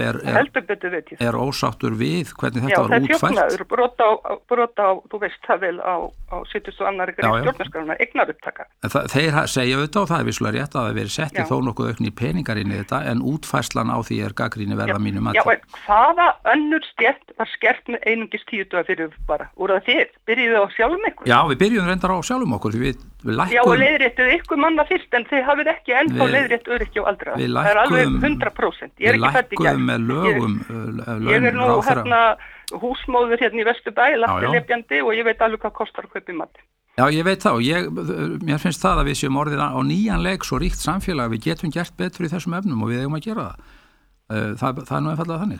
er ósáttur við hvernig þetta var útfært. Já, það er brota á, þú veist það vel á 72. grein stjórnarskrárinnar, eignaruptaka. Þeir segja auðvitað og það er vissulega rétt að það verið sett í þó nokkuð aukni peningar inn í þetta en útfærslan á því gagnrýni verða mínu mati. Já, en hvaða önnur stétt var skert með einungis 10 daga fyrir bara? Úr það þið, byrjuðu á sjálfum ykkur? Já, við byrjuðum reyndar á sjálfum okkur við lækkum. Já, og leiðréttuðu ykkur manna fyrst en þið hafið ekki ennþá leiðrétt öryrkja og aldra. Það er alveg 100%. Ég er ekki fædd í gegn. Með lögum ég er nú húsmóður í Vesturbæ, lepjandi og ég veit alveg hvað kostar að kaupa í mat. Já, ég veit það og mér finnst það að við séum orðið á nýjan leik svo ríkt samfélag við getum gert betur í þessum efnum og við eigum að gera það. Það er nú einfaldlega þannig.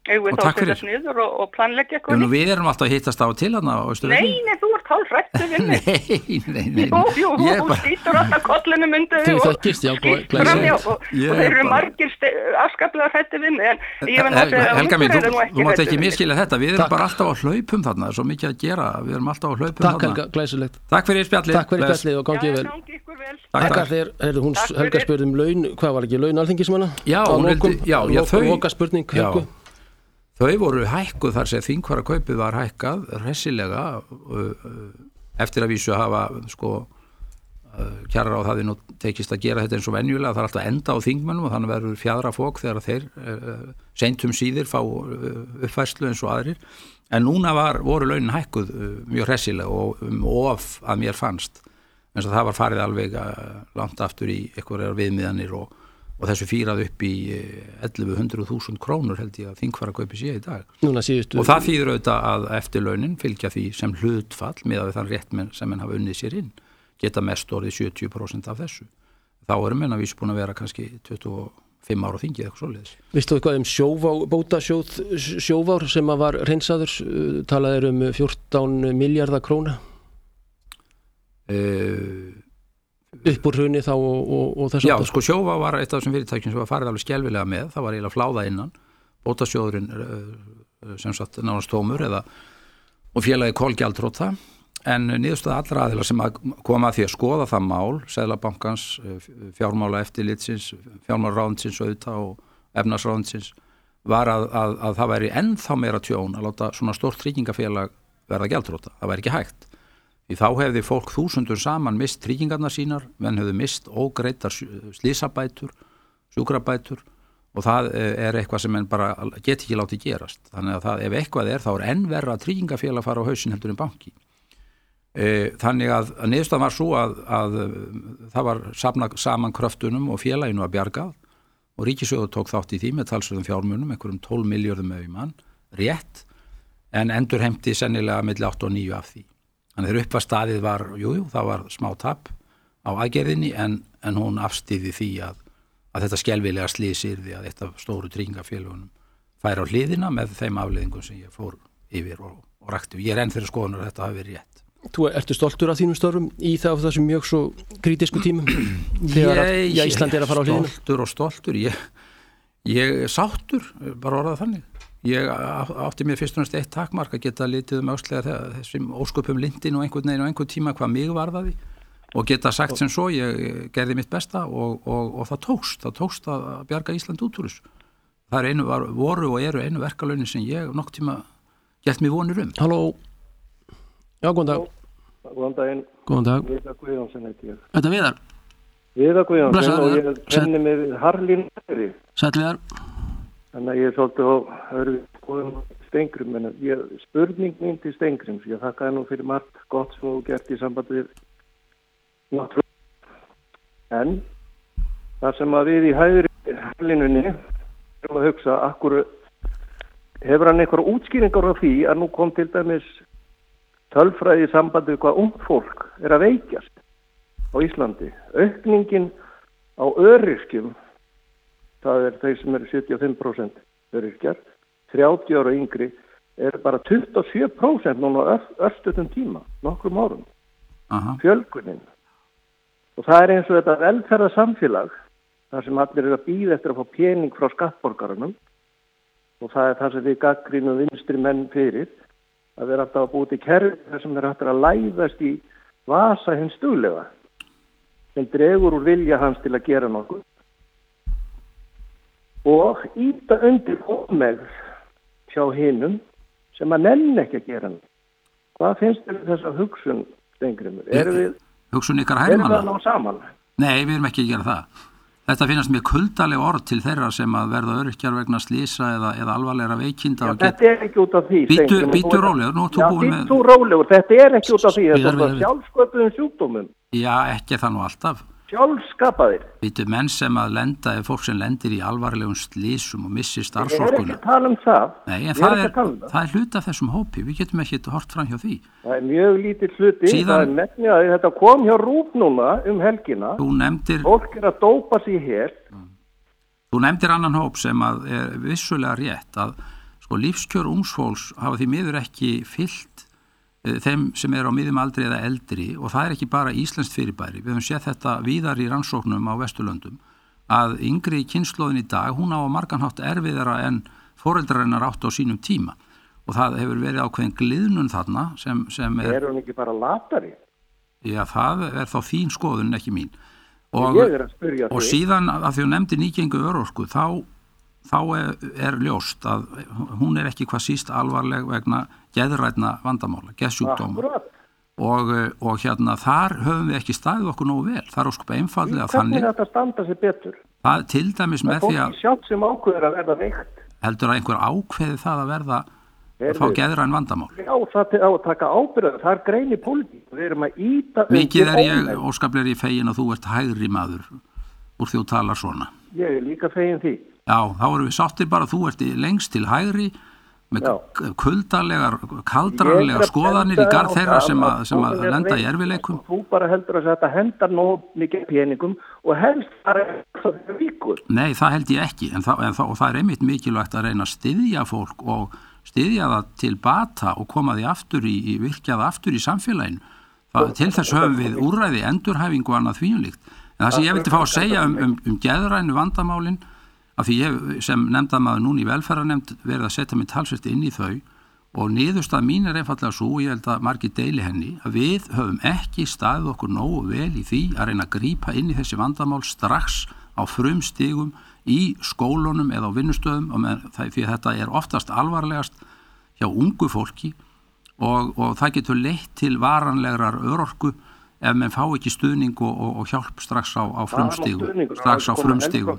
Eigum við Og þá takk að setjast fyrir. niður og planleggja Já, eitthvað? nú við erum alltaf að hittast á og til hana á Austurvelli. Nei, þú ert hálfrættu við mig. Nei. Jú, Ég hún bara- skýtur alltaf kollinum undir Þið og þekkist, já, skýtur glæsilegt. fram, já, og Ég þeir eru bara- margir afskaplega hrættu við mig, en ég var náttúrulega Helga mín, hræddir þú mátt ekki við mig. miskilja þetta. Við erum Takk. bara alltaf á hlaupum þarna, það er svo mikið að gera. Við erum alltaf á hlaupum Takk þarna. Helga, glæsilegt. Takk fyrir spjallið. Takk fyrir Bless. spjallið og gangið vel. Gangi ykkur vel. Takk þér, hún Takk Helga fyrir. spurði laun, hvað var ekki, laun alþingismanna? Já, hún vildi- Loka spurning, Helgu. Þau voru hækkuð þar sem þingvara kaupið var hækkað hressilega eftir að vísu hafa kjararáð hafði nú tekist að gera þetta eins og venjulega, það er alltaf enda á þingmönnum og þannig verður fjadrafók þegar þeir seintum síðir fá uppfærslu eins og aðrir, en núna voru launin hækkuð mjög hressilega og of að mér fannst, eins og það var farið alveg langt aftur í einhverjar viðmiðanir og þessu fýrað upp í 1100.000 krónur held ég að þingvara kaupi sé í dag. Núna síðustu. Og það þýðir auðvitað að eftirlaunin fylgja því sem hlutfall miðað við þann rétt sem menn hafa unnið sér inn, geta mest orðið 70% af þessu. Þá erum menn að vísu búin að vera kannski 25 ára á þingi eitthvað svoleiðis. Vistu eitthvað bótasjóð sjóvár sem að var hreinsaður, talaðir 14 miljardar króna? Upp úr hruni þá og þess Já, sko Sjóvá var eitt af þessum fyrirtækjum sem var farið alveg skelfilega með, það var eiginlega fláða innan, bótasjóðurinn sem sagt nánast tómur og félagi kolgjaldróta, en niðurstaða allra aðila sem að koma að því að skoða það mál, Seðlabankans, fjármála eftirlitsins, fjármálaráðuneytisins auðvitað og efnahagsráðuneytisins, var að það væri ennþá meira tjón að láta svona stórt tryggingafélag verða gjaldróta, það væri ekki hægt. Því þá hefði fólk þúsundur saman mist tryggingarnar sínar, menn hefði mist ógreitar slysabætur, sjúkrabætur og það er eitthvað sem menn bara get ekki látið gerast. Þannig að ef eitthvað þá er enn verra að tryggingafélag fara á hausinn heldur en banki. Þannig að niðurstaðan var svo að það var saman kröftunum og félaginu að bjargað og ríkissjóður tók þátt í því með talsverðum fjármunum, einhverjum 12 milljörðum ef í mann, rétt, en endurheimti sennilega milli 8 og 9 af því. Þannig þegar upp var staðið var, það var smá tap á aðgerðinni en hún afstýði því að þetta skelfilega slys yrði að þetta stóru tryggingafélagunum færi á hliðina með þeim afleiðingum sem ég fór yfir og rakti. Ég er enn þeirra skoðunar að þetta hafi verið rétt. Þú ertu stoltur af þínum störfum í þessum mjög svo krítisku tímum þegar Ísland er að fara á hliðina? Stoltur, ég sáttur, bara orðað þannig. Ég átti mér fyrst og næst eitt takmark að geta litið öxlega þessum ósköpum lindin og einhvern veginn og einhvern tíma hvað mig varðaði og geta sagt sem svo, ég gerði mitt besta og það tókst að bjarga Ísland út úr þessu. Það voru og eru einu verkalaunin sem ég nokkuð tíma gert mér vonir um. Halló. Já, góðan dag. Góðan daginn. Góðan dag. Viðar Guðjónsson heiti ég. Þetta er Viðar. Viðar Guðjónsson og ég kenni mig við Harlín Hæri. Sætliðar. Þannig að ég er svolítið á öðru skoðum Steingrim, en spurning mín til Steingrims, ég þakkaði nú fyrir margt gott sem þú gert í sambandi við náttúrulega. En það sem að við í hægri Harlínunni erum að hugsa, hefur hann einhverja útskýringar á því að nú kom til dæmis tölfræði í sambandi við hvað ungt fólk er að veikjast á Íslandi. Aukningin á öryrkjum, það er þeir sem eru 75% öryrkjar, 30 ára yngri, er bara 27% núna örstuðum tíma, nokkrum árum. Fjölgunin. Og það er eins og þetta velferðarsamfélag, þar sem allir eru að bíða eftir að fá pening frá skattborgarunum, og það er það sem við gagnrýnum vinstri menn fyrir, að vera alltaf að búið til kerfi þar sem þeir hættir að læðast í vasa hins duglega, sem dregur úr vilja hans til að gera nokkuð. Og íta undir ómegð hjá hinum sem að nenn ekki að gera hann. Hvað finnst þér þessa hugsun, Steingrimur? Hugsun ykkar hermanna? Erum við að ná saman? Nei, við erum ekki að gera það. Þetta finnast mjög kuldaleg orð til þeirra sem að verða öryrkjar vegna slísa eða alvarlegra veikinda. Þetta er ekki út af því. Býtu rólegur, nú ertu búin með... Já, býtu rólegur, þetta er ekki út af því. Þetta er sjálfsköpuðum sjúkdómum. Já, ekki það nú alltaf. Sjálfskapaðir. Býtu menn sem að lenda, fólk sem lendir í alvarlegum slísum og missir starfsorkuna. Ég er ekki að tala um það. Nei, en það er hluti af þessum hópi, við getum ekki hort fram hjá því. Það er mjög lítið hluti, það er nefnir að þetta kom hjá RÚV núna helgina. Fólk er að dópa sig hér. Þú nefndir annan hóp sem að er vissulega rétt að sko lífskjör ungsfólks hafa því miður ekki fyllt þeim sem eru á miðjum aldri eða eldri og það ekki bara íslenskt fyrirbæri. Við höfum séð þetta víðar í rannsóknum á Vesturlöndum að yngri kynslóðin í dag, hún á margan hátt erfiðara en foreldrarinnar áttu á sínum tíma og það hefur verið ákveðin gliðnun þarna sem er hún ekki bara latari? Já, það þá þín skoðun, ekki mín. Ég að spyrja og síðan að því að nefndi nýgengu örorku, þá er ljóst að hún ekki hvað síst alvarleg vegna geðrænna vandamála, geðsjúkdóma. Og hérna þar höfum við ekki staðið okkur nógu vel. Það óskup einfaldlega þannig. Hvernig þetta standa sér betur? Það til dæmis með því að fólk sjálft sem ákveður að verða veikt. Heldur að einhver ákveði það að verða að fá geðræn vandamál? Já, það á að taka ábyrgð. Það er grein í pólitík. Við erum að íta mikið ég óskaplega í fegin að þú ert hægri maður úr því þú talar svona. Ég er líka fegin því. Já, þá erum við sáttir bara að þú ert lengst til hægri með kaldrarlegar skoðanir í garð þeirra sem að lenda í erfileikum. Þú bara heldur að þetta hendar nóg mikið peningum og helst bara ríkur. Nei, það held ég ekki og það er einmitt mikilvægt að reyna að styðja fólk og styðja það til bata og koma því aftur virkja það aftur í samfélaginu. Til þess höfum við úrræði, endurhæfingu og annað þvíumlíkt. En það sem ég vildi fá að segja um geðrænu vandamálin af því ég sem nefndamaður núna í velferðarnefnd verið að setja mig talsvert inn í þau og niðurstað mín er einfallega svo, ég held að margir deili henni, að við höfum ekki staðið okkur nógu vel í því að reyna að grípa inn í þessi vandamál strax á frumstigum í skólunum eða á vinnustöðum því að þetta er oftast alvarlegast hjá ungu fólki og það getur leitt til varanlegrar örorku ef menn fá ekki stuðning og hjálp strax á frumstigum.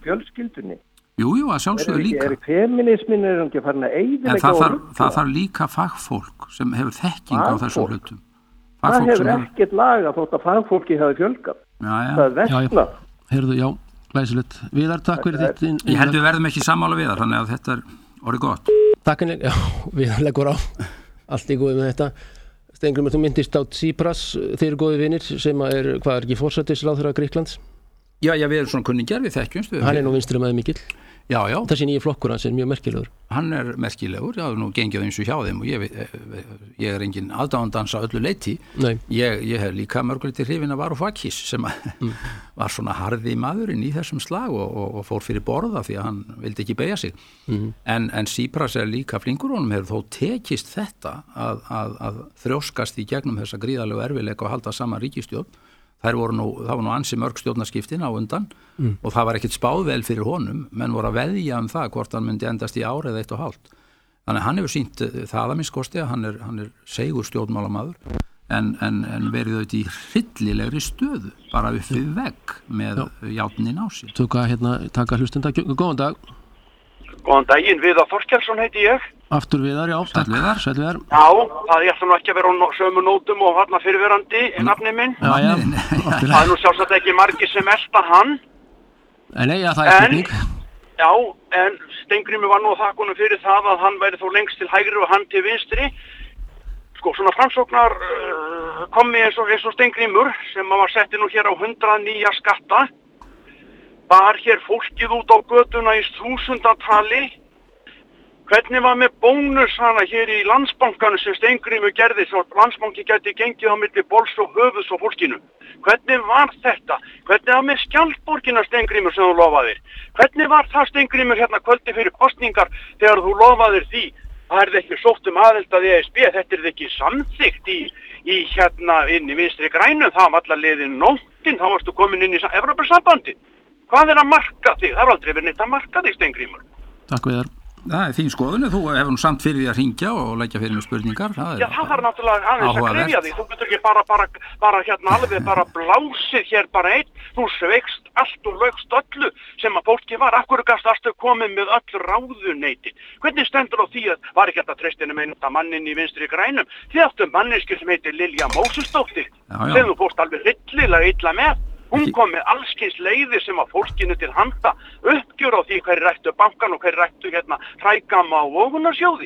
Jú, að sjálfsögðu líka. Feminismin ekki farin að eyðileggja það þarf líka fagfólk sem hefur þekking á þessum hlutum. Það hefur ekkert laga þótt að fagfólki hefur fjölgað. Það er versna. Heyrðu, já, glæsilegt. Viðar, takk fyrir þitt. Ég held við verðum ekki sammála Viðar, þannig að þetta er orðið gott. Takk henni, já, Viðar leggur á. Allt í góði með þetta. Steingrímur, þú myndist á Tsipras, þeir eru góði vinir sem er ekki forsætisráðherra Grikklands? Já, við erum svona kunningjar, við þekkjumst. Hann er nú vinstri maður mikill. Já. Þessi nýji flokkur hans er mjög merkilegur. Hann er merkilegur, já, nú gengið eins og hjá þeim og ég er engin aðdáðandans að öllu leyti. Nei. Ég hef líka mörguleiti hrifin af Varoufakis sem var svona harði maðurinn í þessum slag og fór fyrir borða því að hann vildi ekki beygja sig. En Tsipras er líka flinkur, honum hefur þó tekist þetta að þrjóskast í gegnum þessa gríðarlegu erfiðleika og halda saman ríkisstjórn. Það var nú ansi mörg stjórnarskiptin á undan og það var ekkert spáð vel fyrir honum, menn voru að veðja það hvort hann myndi endast í ár eða 1,5. Þannig hann hefur sýnt það að minnst kosti að hann er seigur stjórnmálamaður en verið auðvitað í hryllilegri stöðu, bara upp við vegg með játnin á sér. Taka hlustenda, góðan dag. Góðan daginn, Viðar Þorkelsson heiti ég. Aftur Viðar, já, Sæll Viðar. Já, það ég ætla nú ekki að vera á sömu nótum og hann fyrirverandi nafni minn. Já. Það er nú sjálfsagt ekki margir sem elta hann. Nei, það er spurning. Já, en Steingrímur var nú þakkunum fyrir það að hann væri þó lengst til hægri og hann til vinstri. Sko, svona framsóknar komi eins og Steingrímur sem var setti nú hér á 100 nýja skatta. Bar hér fólkið út á götuna í 1000-tali. Hvernig var með bónus hana hér í Landsbankanu sem Steingrímur gerði svo að Landsbanki gæti gengið á milli bols og höfuðs og fólkinu? Hvernig var þetta? Hvernig var með Skjaldborgina Steingrímur sem þú lofaðir? Hvernig var það Steingrímur hérna kvöldi fyrir kosningar þegar þú lofaðir því? Það er ekki sótt aðild að ESB, þetta er ekki samþykkt í hérna inn í Vinstri grænum, það var allar liðin nóttin, þá varstu komin inn í Evrópusambandið. Hvað er að marka þig? Það er aldrei verið neitt að marka þig, Steingrímur. Takk Viðar. Það er þín skoðun, þú hefur nú samt fyrir því að hringja og leggja fyrir mig spurningar. Já, það þarf náttúrulega aðeins að krefja því. Þú getur ekki bara hérna alveg bara blásið hér bara einn. Þú sveikst allt og laugst öllu sem að fólki var. Akkur gastu komið með öll ráðuneyti. Hvernig stendur á því að var ekki þetta treystinu með einhverja mannin í Vinstri grænum? Þið áttu manneski sem heitir Lilja Mósesdóttir. Sem þú fórst alveg hryllilega illa með. Hún kom með allskins leiðir sem að fólkinu til handa uppgjör á því hverju rættu bankan og hverju rættu hérna hrækama og vogunarsjóði.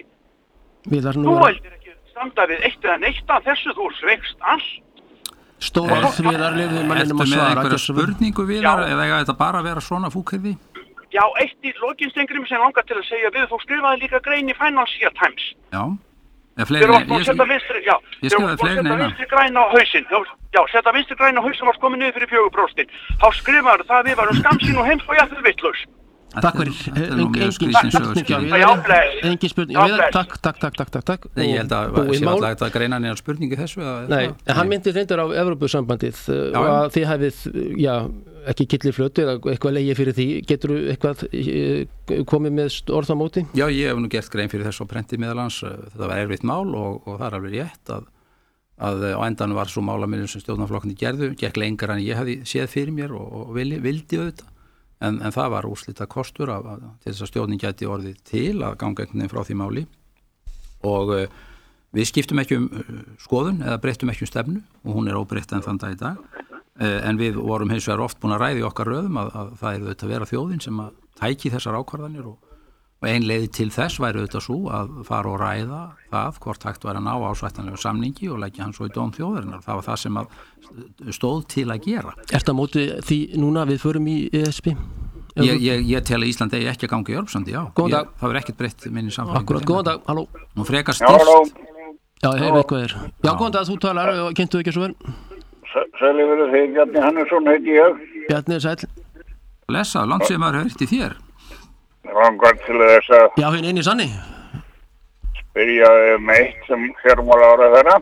Þú vildir ekki standa við eitt eða neitt af þessu, þú sveikst allt. Stóra Viðar lifið manninum að svara. Ertu með einhverja spurningu Viðar eða þetta bara að vera svona fúkirði? Já, eitt í lokin Steingrímur sem langar til að segja við, þú skrifaði líka grein í Financial Times. Já. Þeir eru að setja vinstri græn á hausinn. Já, setja vinstri græn á hausinn var komið niður fyrir 4%. Þá skrifaður það við varum skammsýn og heimsk og jafnvel vitlaus. Takk fyrir, engin spurning, takk. Nei, ég held að sé alltaf að greina neina spurningi þessu. Nei, hann myndi reyndar á Evrópusambandið og að þið hafið, ekki kylliflötu eða eitthvað legið fyrir því, getur þú eitthvað komið með orð á móti? Já, ég hef nú gert grein fyrir þessu á prenti meðalans, þetta var erfitt mál og það er alveg rétt að á endanum var svo málamiðlun sem stjórnarflokkarnir gerðu, gekk lengra en ég hafði séð fyrir mér og vildi auðvitað. En það var úrslita kostur til þess að stjórnin gæti orðið til að ganga einhvern veginn frá því máli og við skiptum ekki skoðun eða breyttum ekki stefnu og hún er óbreytt enn þann dag í dag en við vorum hins vegar oft búin að ræða í okkar röðum að það er auðvitað að vera þjóðin sem að tæki þessar ákvarðanir og ein leið til þess væri auðvitað svo að fara og ræða það hvort hægt væri að ná ásættanlegu samningi og leggja hann svo í dóm þjóðarinnar. Það var það sem að stóð til að gera. Ertu á móti því núna við förum í ESB? Ég tel að Ísland eigi ekki að ganga í Evrópusambandið, já. Góðan dag. Það verður ekkert breytt minni samfélagi. Akkurat, góðan dag, halló. Nú frekar styrst. Já, hef eitthvað Já, góðan dag, þú talar og kynntu ekki svo vel. Sæli verið þig, Bjarni Hannesson heiti ég. Bjarni, sæl. Blessaðu, langt sem maður heyrt í þér. Langar til þess að Já, hinn eini sanni. Spyrja eitt sem fjármálaráðherra.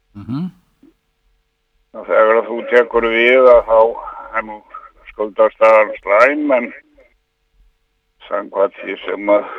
Og þegar þú tekur við að þá er nú skuldastaðan slæm en samkvæmt því sem að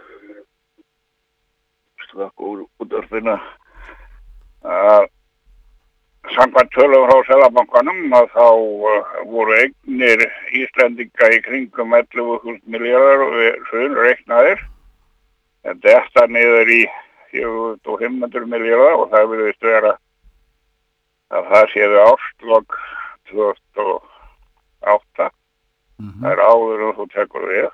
slakka úr útvarpinu að samkvæmt tölum frá Seðlabankanum að þá voru eignir Íslendinga í kringum 11.000 milljarðar og við reiknaðir en þetta niður í 4.500 milljarðar og það virðist vera að það séðu árslokk 2008 það er áður og þú tekur við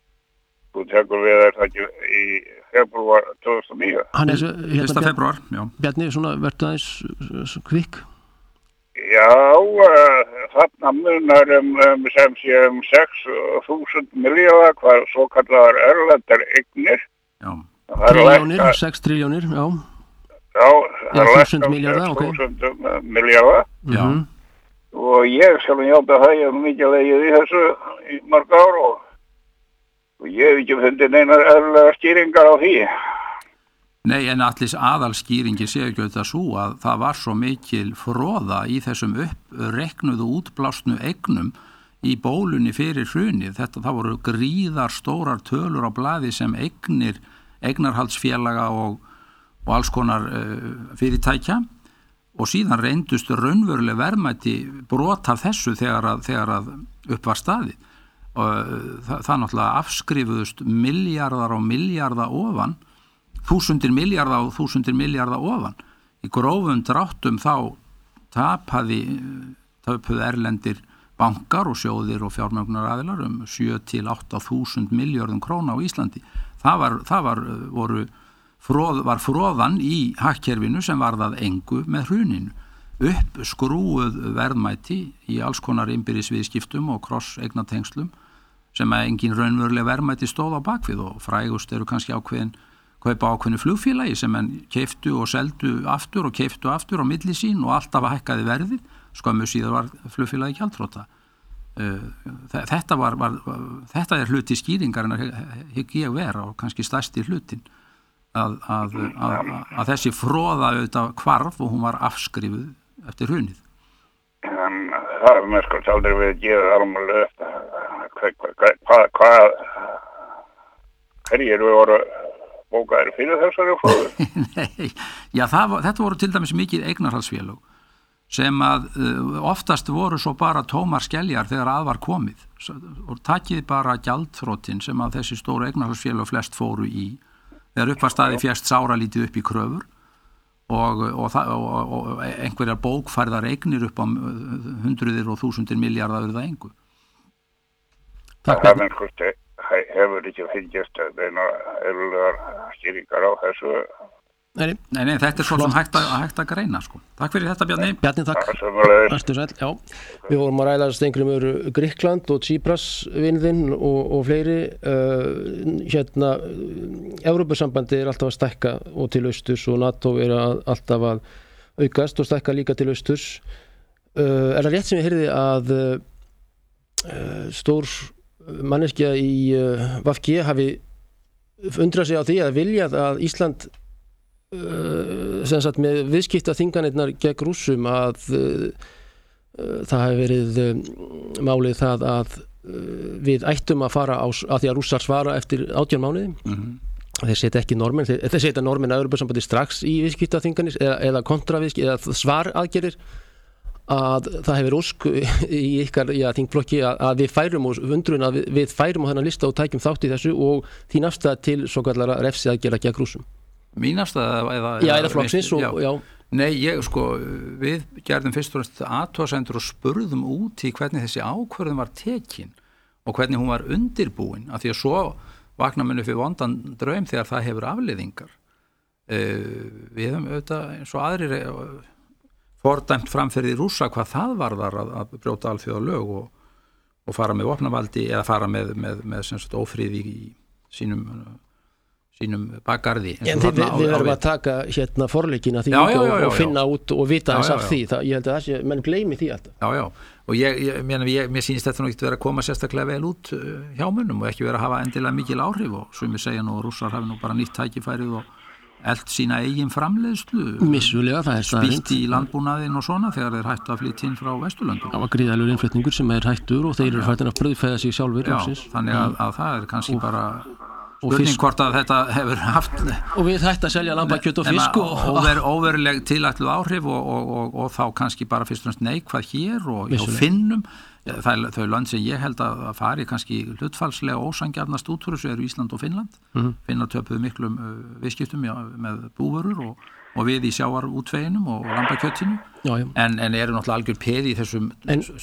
er það ekki í februar 2009 Hann er 1. februar, já Bjarni, svona verður aðeins kvikk Já, þarna munar sem sé 6.000 milljarðar hvað svo kallar erlendar eignir Já 6 triljónir, já Já, það er 1.000 milljarðar, ok 1.000 milljarðar Já og ég sjálf hjátt að það ég mikið legið í þessu í mörg ár og ég hef ekki fundið neinar eðlilega skýringar á því. Nei, en allir aðalskýringi séu ekki auðvitað svo að það var svo mikil froða í þessum uppreiknuðu útblásnu eignum í bólunni fyrir hrunið. Það voru gríðar stórar tölur á blaði sem eignarhaldsfélaga og alls konar fyrirtækja og síðan reyndust raunveruleg verðmæti brot af þessu þegar að upp var staðið. Og það náttúrulega afskrifuðust milljarðar og milljarða ofan, þúsundir milljarða ofan. Í grófum dráttum þá töpuðu erlendir bankar og sjóðir og fjármögnunaraðilar 7 til 8.000 milljörðum króna á Íslandi. Var froðan í hagkerfinu sem varð að engu með hruninu. Uppskrúuð verðmæti í alls konar innbyrðis viðskiptum og kross-eignatengslum sem að engin raunveruleg verðmæti stóð á bakvið og frægust eru kannski kaupa ákveðnu flugfélagi sem enn keiftu og seldu aftur og keiftu aftur á milli sín og alltaf hækkaði verðið, skömmu síðar var flugfélagi gjaldþrota. Þetta er hluti skýringar en hygg ég vera og kannski stærsti hlutin að þessi froða auðvitað hvarf og hún var afskrifuð eftir hrunið. En það er mér sko aldrei við að gefa alveg hverjir við voru bókaðir fyrir þessari froðu? Nei, já þetta voru til dæmis mikið eignarhaldsfélög sem að oftast voru svo bara tómar skeljar þegar að var komið og takið bara gjaldþrotin sem að þessi stóru eignarhaldsfélög flest fóru í þegar upp var staði fjast sáralítið upp í kröfur og einhverjar bókfærðar eignir upp á hundruðir og þúsundir milljarða verða engu. Það hefur ekki fylgjast eina eðlulegar skýringar á þessu. Nei, þetta svo sem hægt að greina sko. Takk fyrir þetta Bjarni. Bjarni, takk. Ertu sæll, já. Við vorum að ræða Steingrímur Grikkland og Tsípras vinðinn og fleiri. Evrópusambandi alltaf að stækka og til austurs og NATO alltaf að aukast og stækka líka til austurs. Það rétt sem ég heyrði að stór manneskja í VG hafi undrað sig á því að vilja að Ísland sem sagt með viðskipta þinganirnar gegn Rússum að það hefði verið málið það að við ættum að fara að því að Rússar svara eftir 18 mánuði. Þeir setja ekki normin, þeir setja normin að Evrópusambandi strax í viðskipta þinganir eða kontraviðskipti eða svaraðgerðir að það hefur ósk í ykkar þingflokki að við færum og undrun að við færum á þennan lista og tækjum þátt í þessu og því afstæða til svokallara refsiaðgerða gegn Rússum. Mín afstæða eða flokksins já. Nei, við gerðum fyrst og fremst athugasemdir og spurðum út í hvernig þessi ákvörðun var tekin og hvernig hún var undirbúin af því að svo vakna menn upp við vondan draum þegar það hefur afleiðingar. Við höfum auðvitað eins og aðrir fordæmt framferði Rússa hvað það varðar að brjóta alþjóðalög og fara með vopnavaldi eða fara með sem sagt ófriði í sínum bakgarði. En við verðum að taka forleikina því og finna út og vita þess af því. Ég held að það sé, menn gleymi því alltaf. Já, og mér sýnist þetta nú ekki vera að koma sérstaklega vel út hjá mönnum og ekki vera að hafa endilega mikil áhrif og sumir segja nú að Rússar hafi nú bara nýtt tækifærið og elt sína eigin framleiðslu. Missulega, það spýtt í landbúnaðinn og svona þegar þeir hættu að flytja inn frá Vesturlöndum. Það var gríðarlegur innflutningur sem hættur og þeir eru fættir að brauðfæða sig sjálfur. Já, þannig að það kannski bara spurning hvort að þetta hefur haft og við hægt að selja lambakjöt og fisk og óveruleg tilætluð áhrif og þá kannski bara fyrst og fremst neikvæð hér og hjá Finnum þau lönd sem ég held að fari kannski hlutfallslega ósangjarnast út fyrir þessu eru Ísland og Finnland. Finnar töpuðu miklum viðskiptum með búvörur og við í sjávarútveginum og lambakjötinu en eru náttúrulega algjör peð í þessum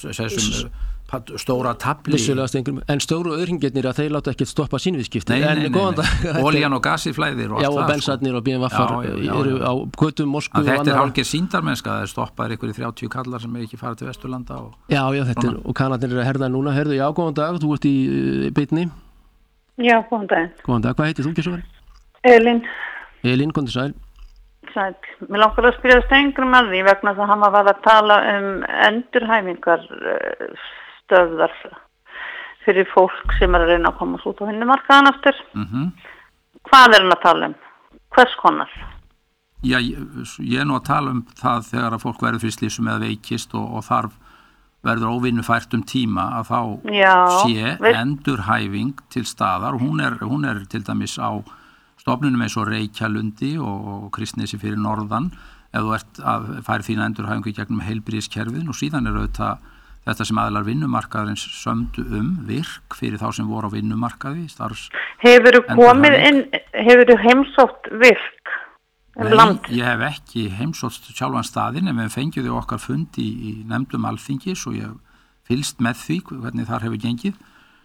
stóra tabli. En stóru öðringirnir að þeir láta ekkert stoppa sínviðskipti. Nei. Oljan og gasið flæðir og allt það. Já, og bensarnir og BMF-ar eru á götum Moskvu. Þetta er hálfgerð sýndarmennska, það er stoppaðir ykkur í 30 kallar sem ekki farið til Vesturlanda. Já, þetta er, og kanarnir eru að herða núna. Já, góðan dag, þú ert í beinni. Já, góðan dag. Góðan dag, hvað heitir þú, Gessúver? Elín, komdu sæl. Sæl. Mér langar að spyrja Steingrímur að því vegna þess að hann var að tala endurhæfingar stöðvar fyrir fólk sem er að reyna að komast út á vinnumarkaðan aftur. Hvað er hann að tala um? Hvers konar? Já, ég er nú að tala um það þegar að fólk verður fyrir slysum eða veikist og þarf verður óvinnufært tíma að þá sé endurhæfing til staðar og hún er til dæmis á stofnunum eins og Reykjalundi og Kristnesi fyrir norðan ef þú ert að færa þína endurhæfingu gegnum heilbrigðiskerfið og síðan er auðvitað þetta sem aðilar vinnumarkaðarins sömdu virk fyrir þá sem voru á vinnumarkaði Hefurðu komið inn, hefurðu heimsótt virk? Nei, ég hef ekki heimsótt sjálfan staðinn en við fengjum þau okkar fund í nefndum Alþingis og ég fylgst með því hvernig þar hefur gengið.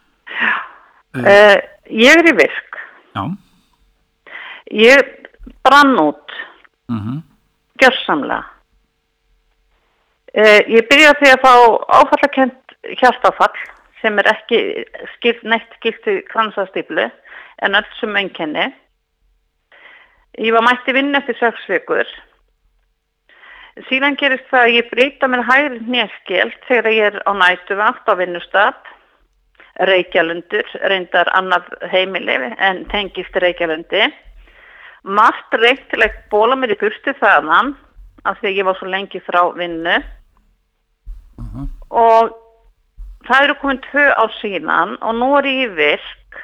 Ég er í virk. Já. Ég brann út. Gjörsamlega. Ég byrjaði því að fá áfallakent hjartafall sem er ekki neitt skilt í kransastíflu en öll sem einkenni. Ég var mætt í vinnu eftir 6 vikur. Síðan gerist það að ég breyta mér hægri hnéskel þegar ég er á nætuvakt á vinnustaf. Reykjalundur, reyndar annað heimili en tengist Reykjalundi. Margt reynt til að bóla mér í burtu þaðan af því að ég var svo lengi frá vinnu. Og það eru komin 2 ár síðan og nú er ég í virk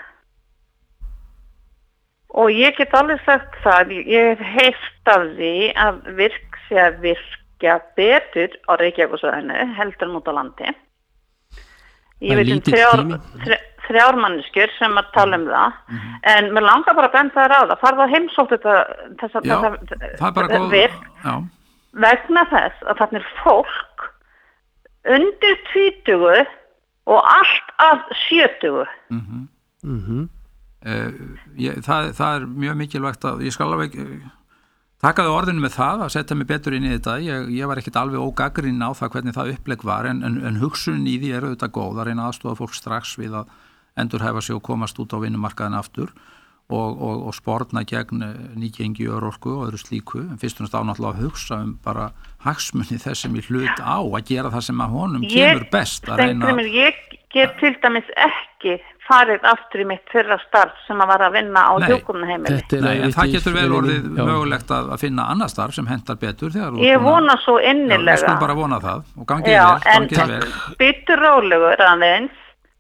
og ég get alveg sagt það, ég hef heyrt af því að virk sé að virkja betur á Reykjavíkursvæðinu heldur en út á landi. Ég veit 3 manneskjur sem að tala það en mér langar bara að benda þær á það farða að heimsótt þetta virk vegna þess að þarna er fólk undir 20 og allt að 70. Það er mjög mikilvægt að ég skal alveg takaði orðinu með það að setja mig betur inn í þetta. Ég var ekkert alveg ógagnrýninn á það hvernig það upplegg var en hugsunin í því auðvitað góð að reyna að aðstoða fólk strax við að endurhæfa sig og komast út á vinnumarkaðin aftur og sporna gegn nýgengi örorku og öðru slíku. En fyrst og næst náttúrulega að hugsa bara hagsmuni þess sem í hlut á að gera það sem að honum kemur best að reyna. Ég get til dæmis ekki farið aftur í mitt fyrra starf sem að var að vinna á hjúkrunarheimili. Nei, en það getur vel orðið mögulegt að finna annað starf sem hentar betur þegar ég vona svo innilega. Ég skal bara vona það og gangið vel. Býttu rólegur aðeins.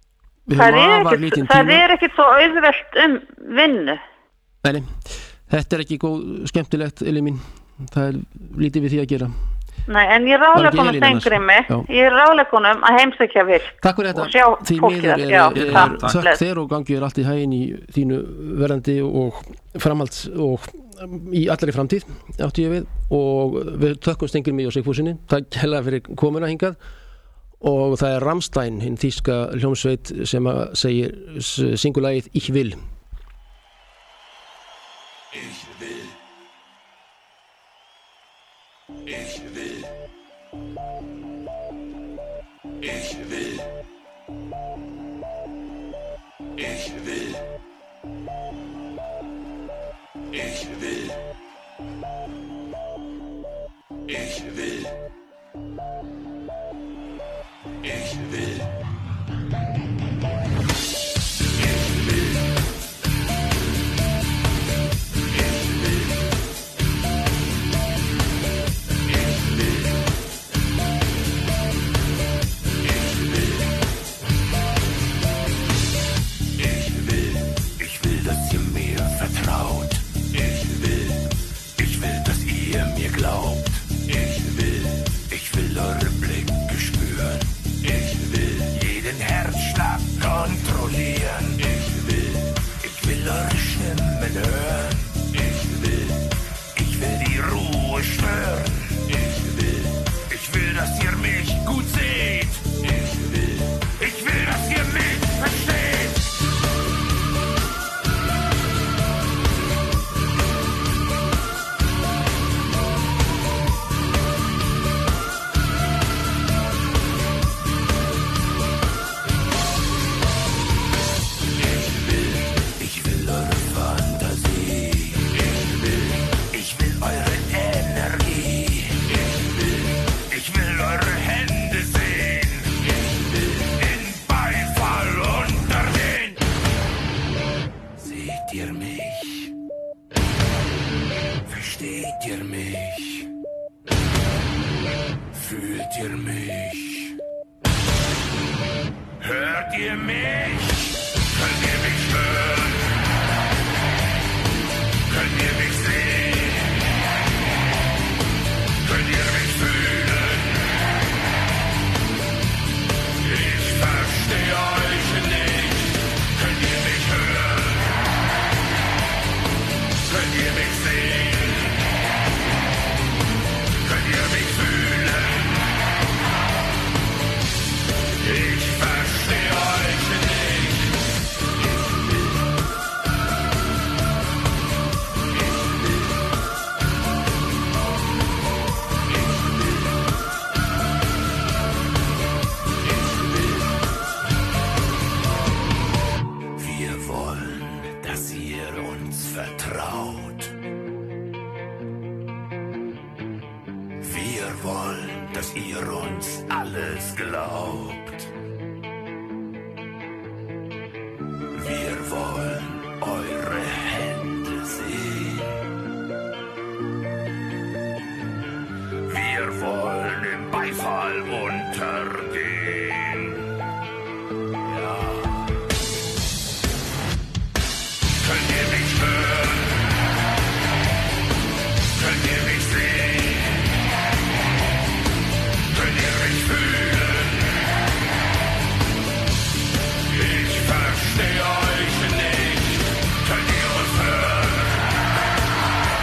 Það er ekkert svo auðvelt vinnu. Nei, þetta er ekki góð, skemmtilegt, Elín mín. Það er lítið við því að gera. Nei, en ég ráðlega konum Steingrími. Ég ráðlega konum að heimsækja virk. Takk fyrir þetta. Og sjá fólkið. Takk þér og gangið allt í hæginn í þínu verandi og framhalds og í allri framtíð, átti ég við. Og við þökkum Steingrími og Sigfúsinni. Takk hella fyrir komuna hingað. Og það er Rammstein, hinn þýska hljómsveit sem að syngur lagið Ich will. Ich will. Ich will. Ich will. Ich will. Ich will. Ich will. Ich will.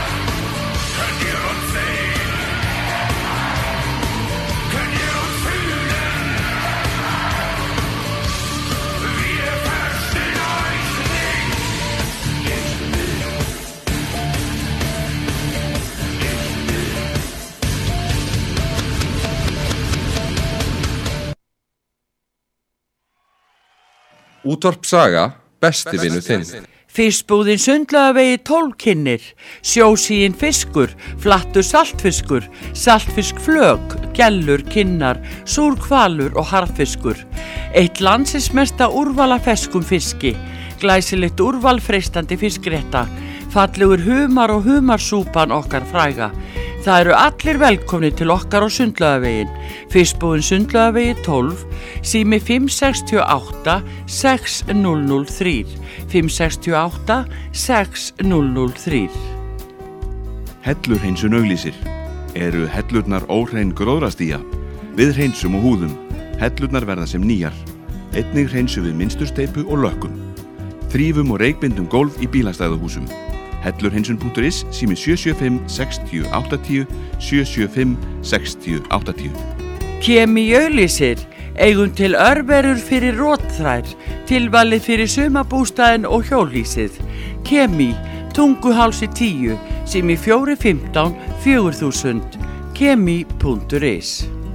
Könnt ihr uns fühlen? Útvarp Saga, besti vinur þinn. Fiskbúðin Sundlaugavegi 12 kynnir, sjósíinn fiskur, flattur saltfiskur, saltfiskflök, gellur, kinnar, súrhvalur og harðfiskur. Eitt landsins mesta úrval af ferskum fiski, glæsilegt úrval freistandi fiskrétta, fallegur humar og humarsúpan okkar fræga. Það eru allir velkomni til okkar á Sundlaugavegin. Fiskbúðin Sundlaugavegi 12, sími 568 6003, 568 6003. Hellur hreinsun auglýsir. Eru hellurnar óhrein gróðrastía? Við hreinsum og húðum. Hellurnar verða sem nýjar. Einnig hreinsum við minnstursteypu og lökkum. Þrífum og reykbindum gólf í bílastæðahúsum. Hellurhreinsun.is, sími 775 60 80, 775 60 80. Kemi auglýsir, eigum til örverur fyrir rótþrær, tilvalið fyrir sumarbústaðinn og hjólhýsið. Kemi, Tunguhálsi 10, sími 415 4000, kemi.is.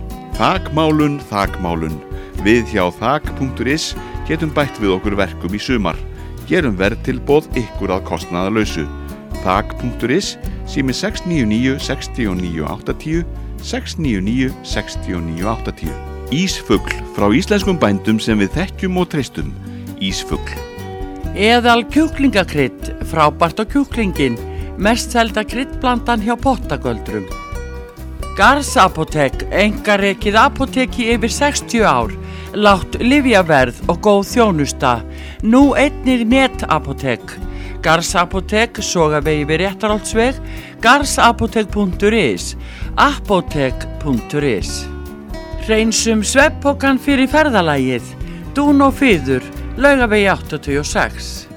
Þakmálun. Við hjá þak.is getum bætt við okkur verkum í sumar. Gerum verðtilboð ykkur að kostnaðarlausu. Þak.is, sími 699 69 80, 699 69 80. Ísfugl, frá íslenskum bændum sem við þekkjum og treystum. Ísfugl. Eðal kjúklingakrydd, frábært á kjúklingin, mest selda kryddblandan hjá pottagöldrum. Garðs Apótek, einkarekið apóteki yfir 60 ár, lágt lyfjaverð og góð þjónusta. Nú einnig netapótek. Garðs Apótek, Sogavegi við Réttarholtsveg, garðsapótek.is, apótek.is. Hreinsum svefnpokann fyrir ferðalagið, dún og fiður, Laugavegi 86.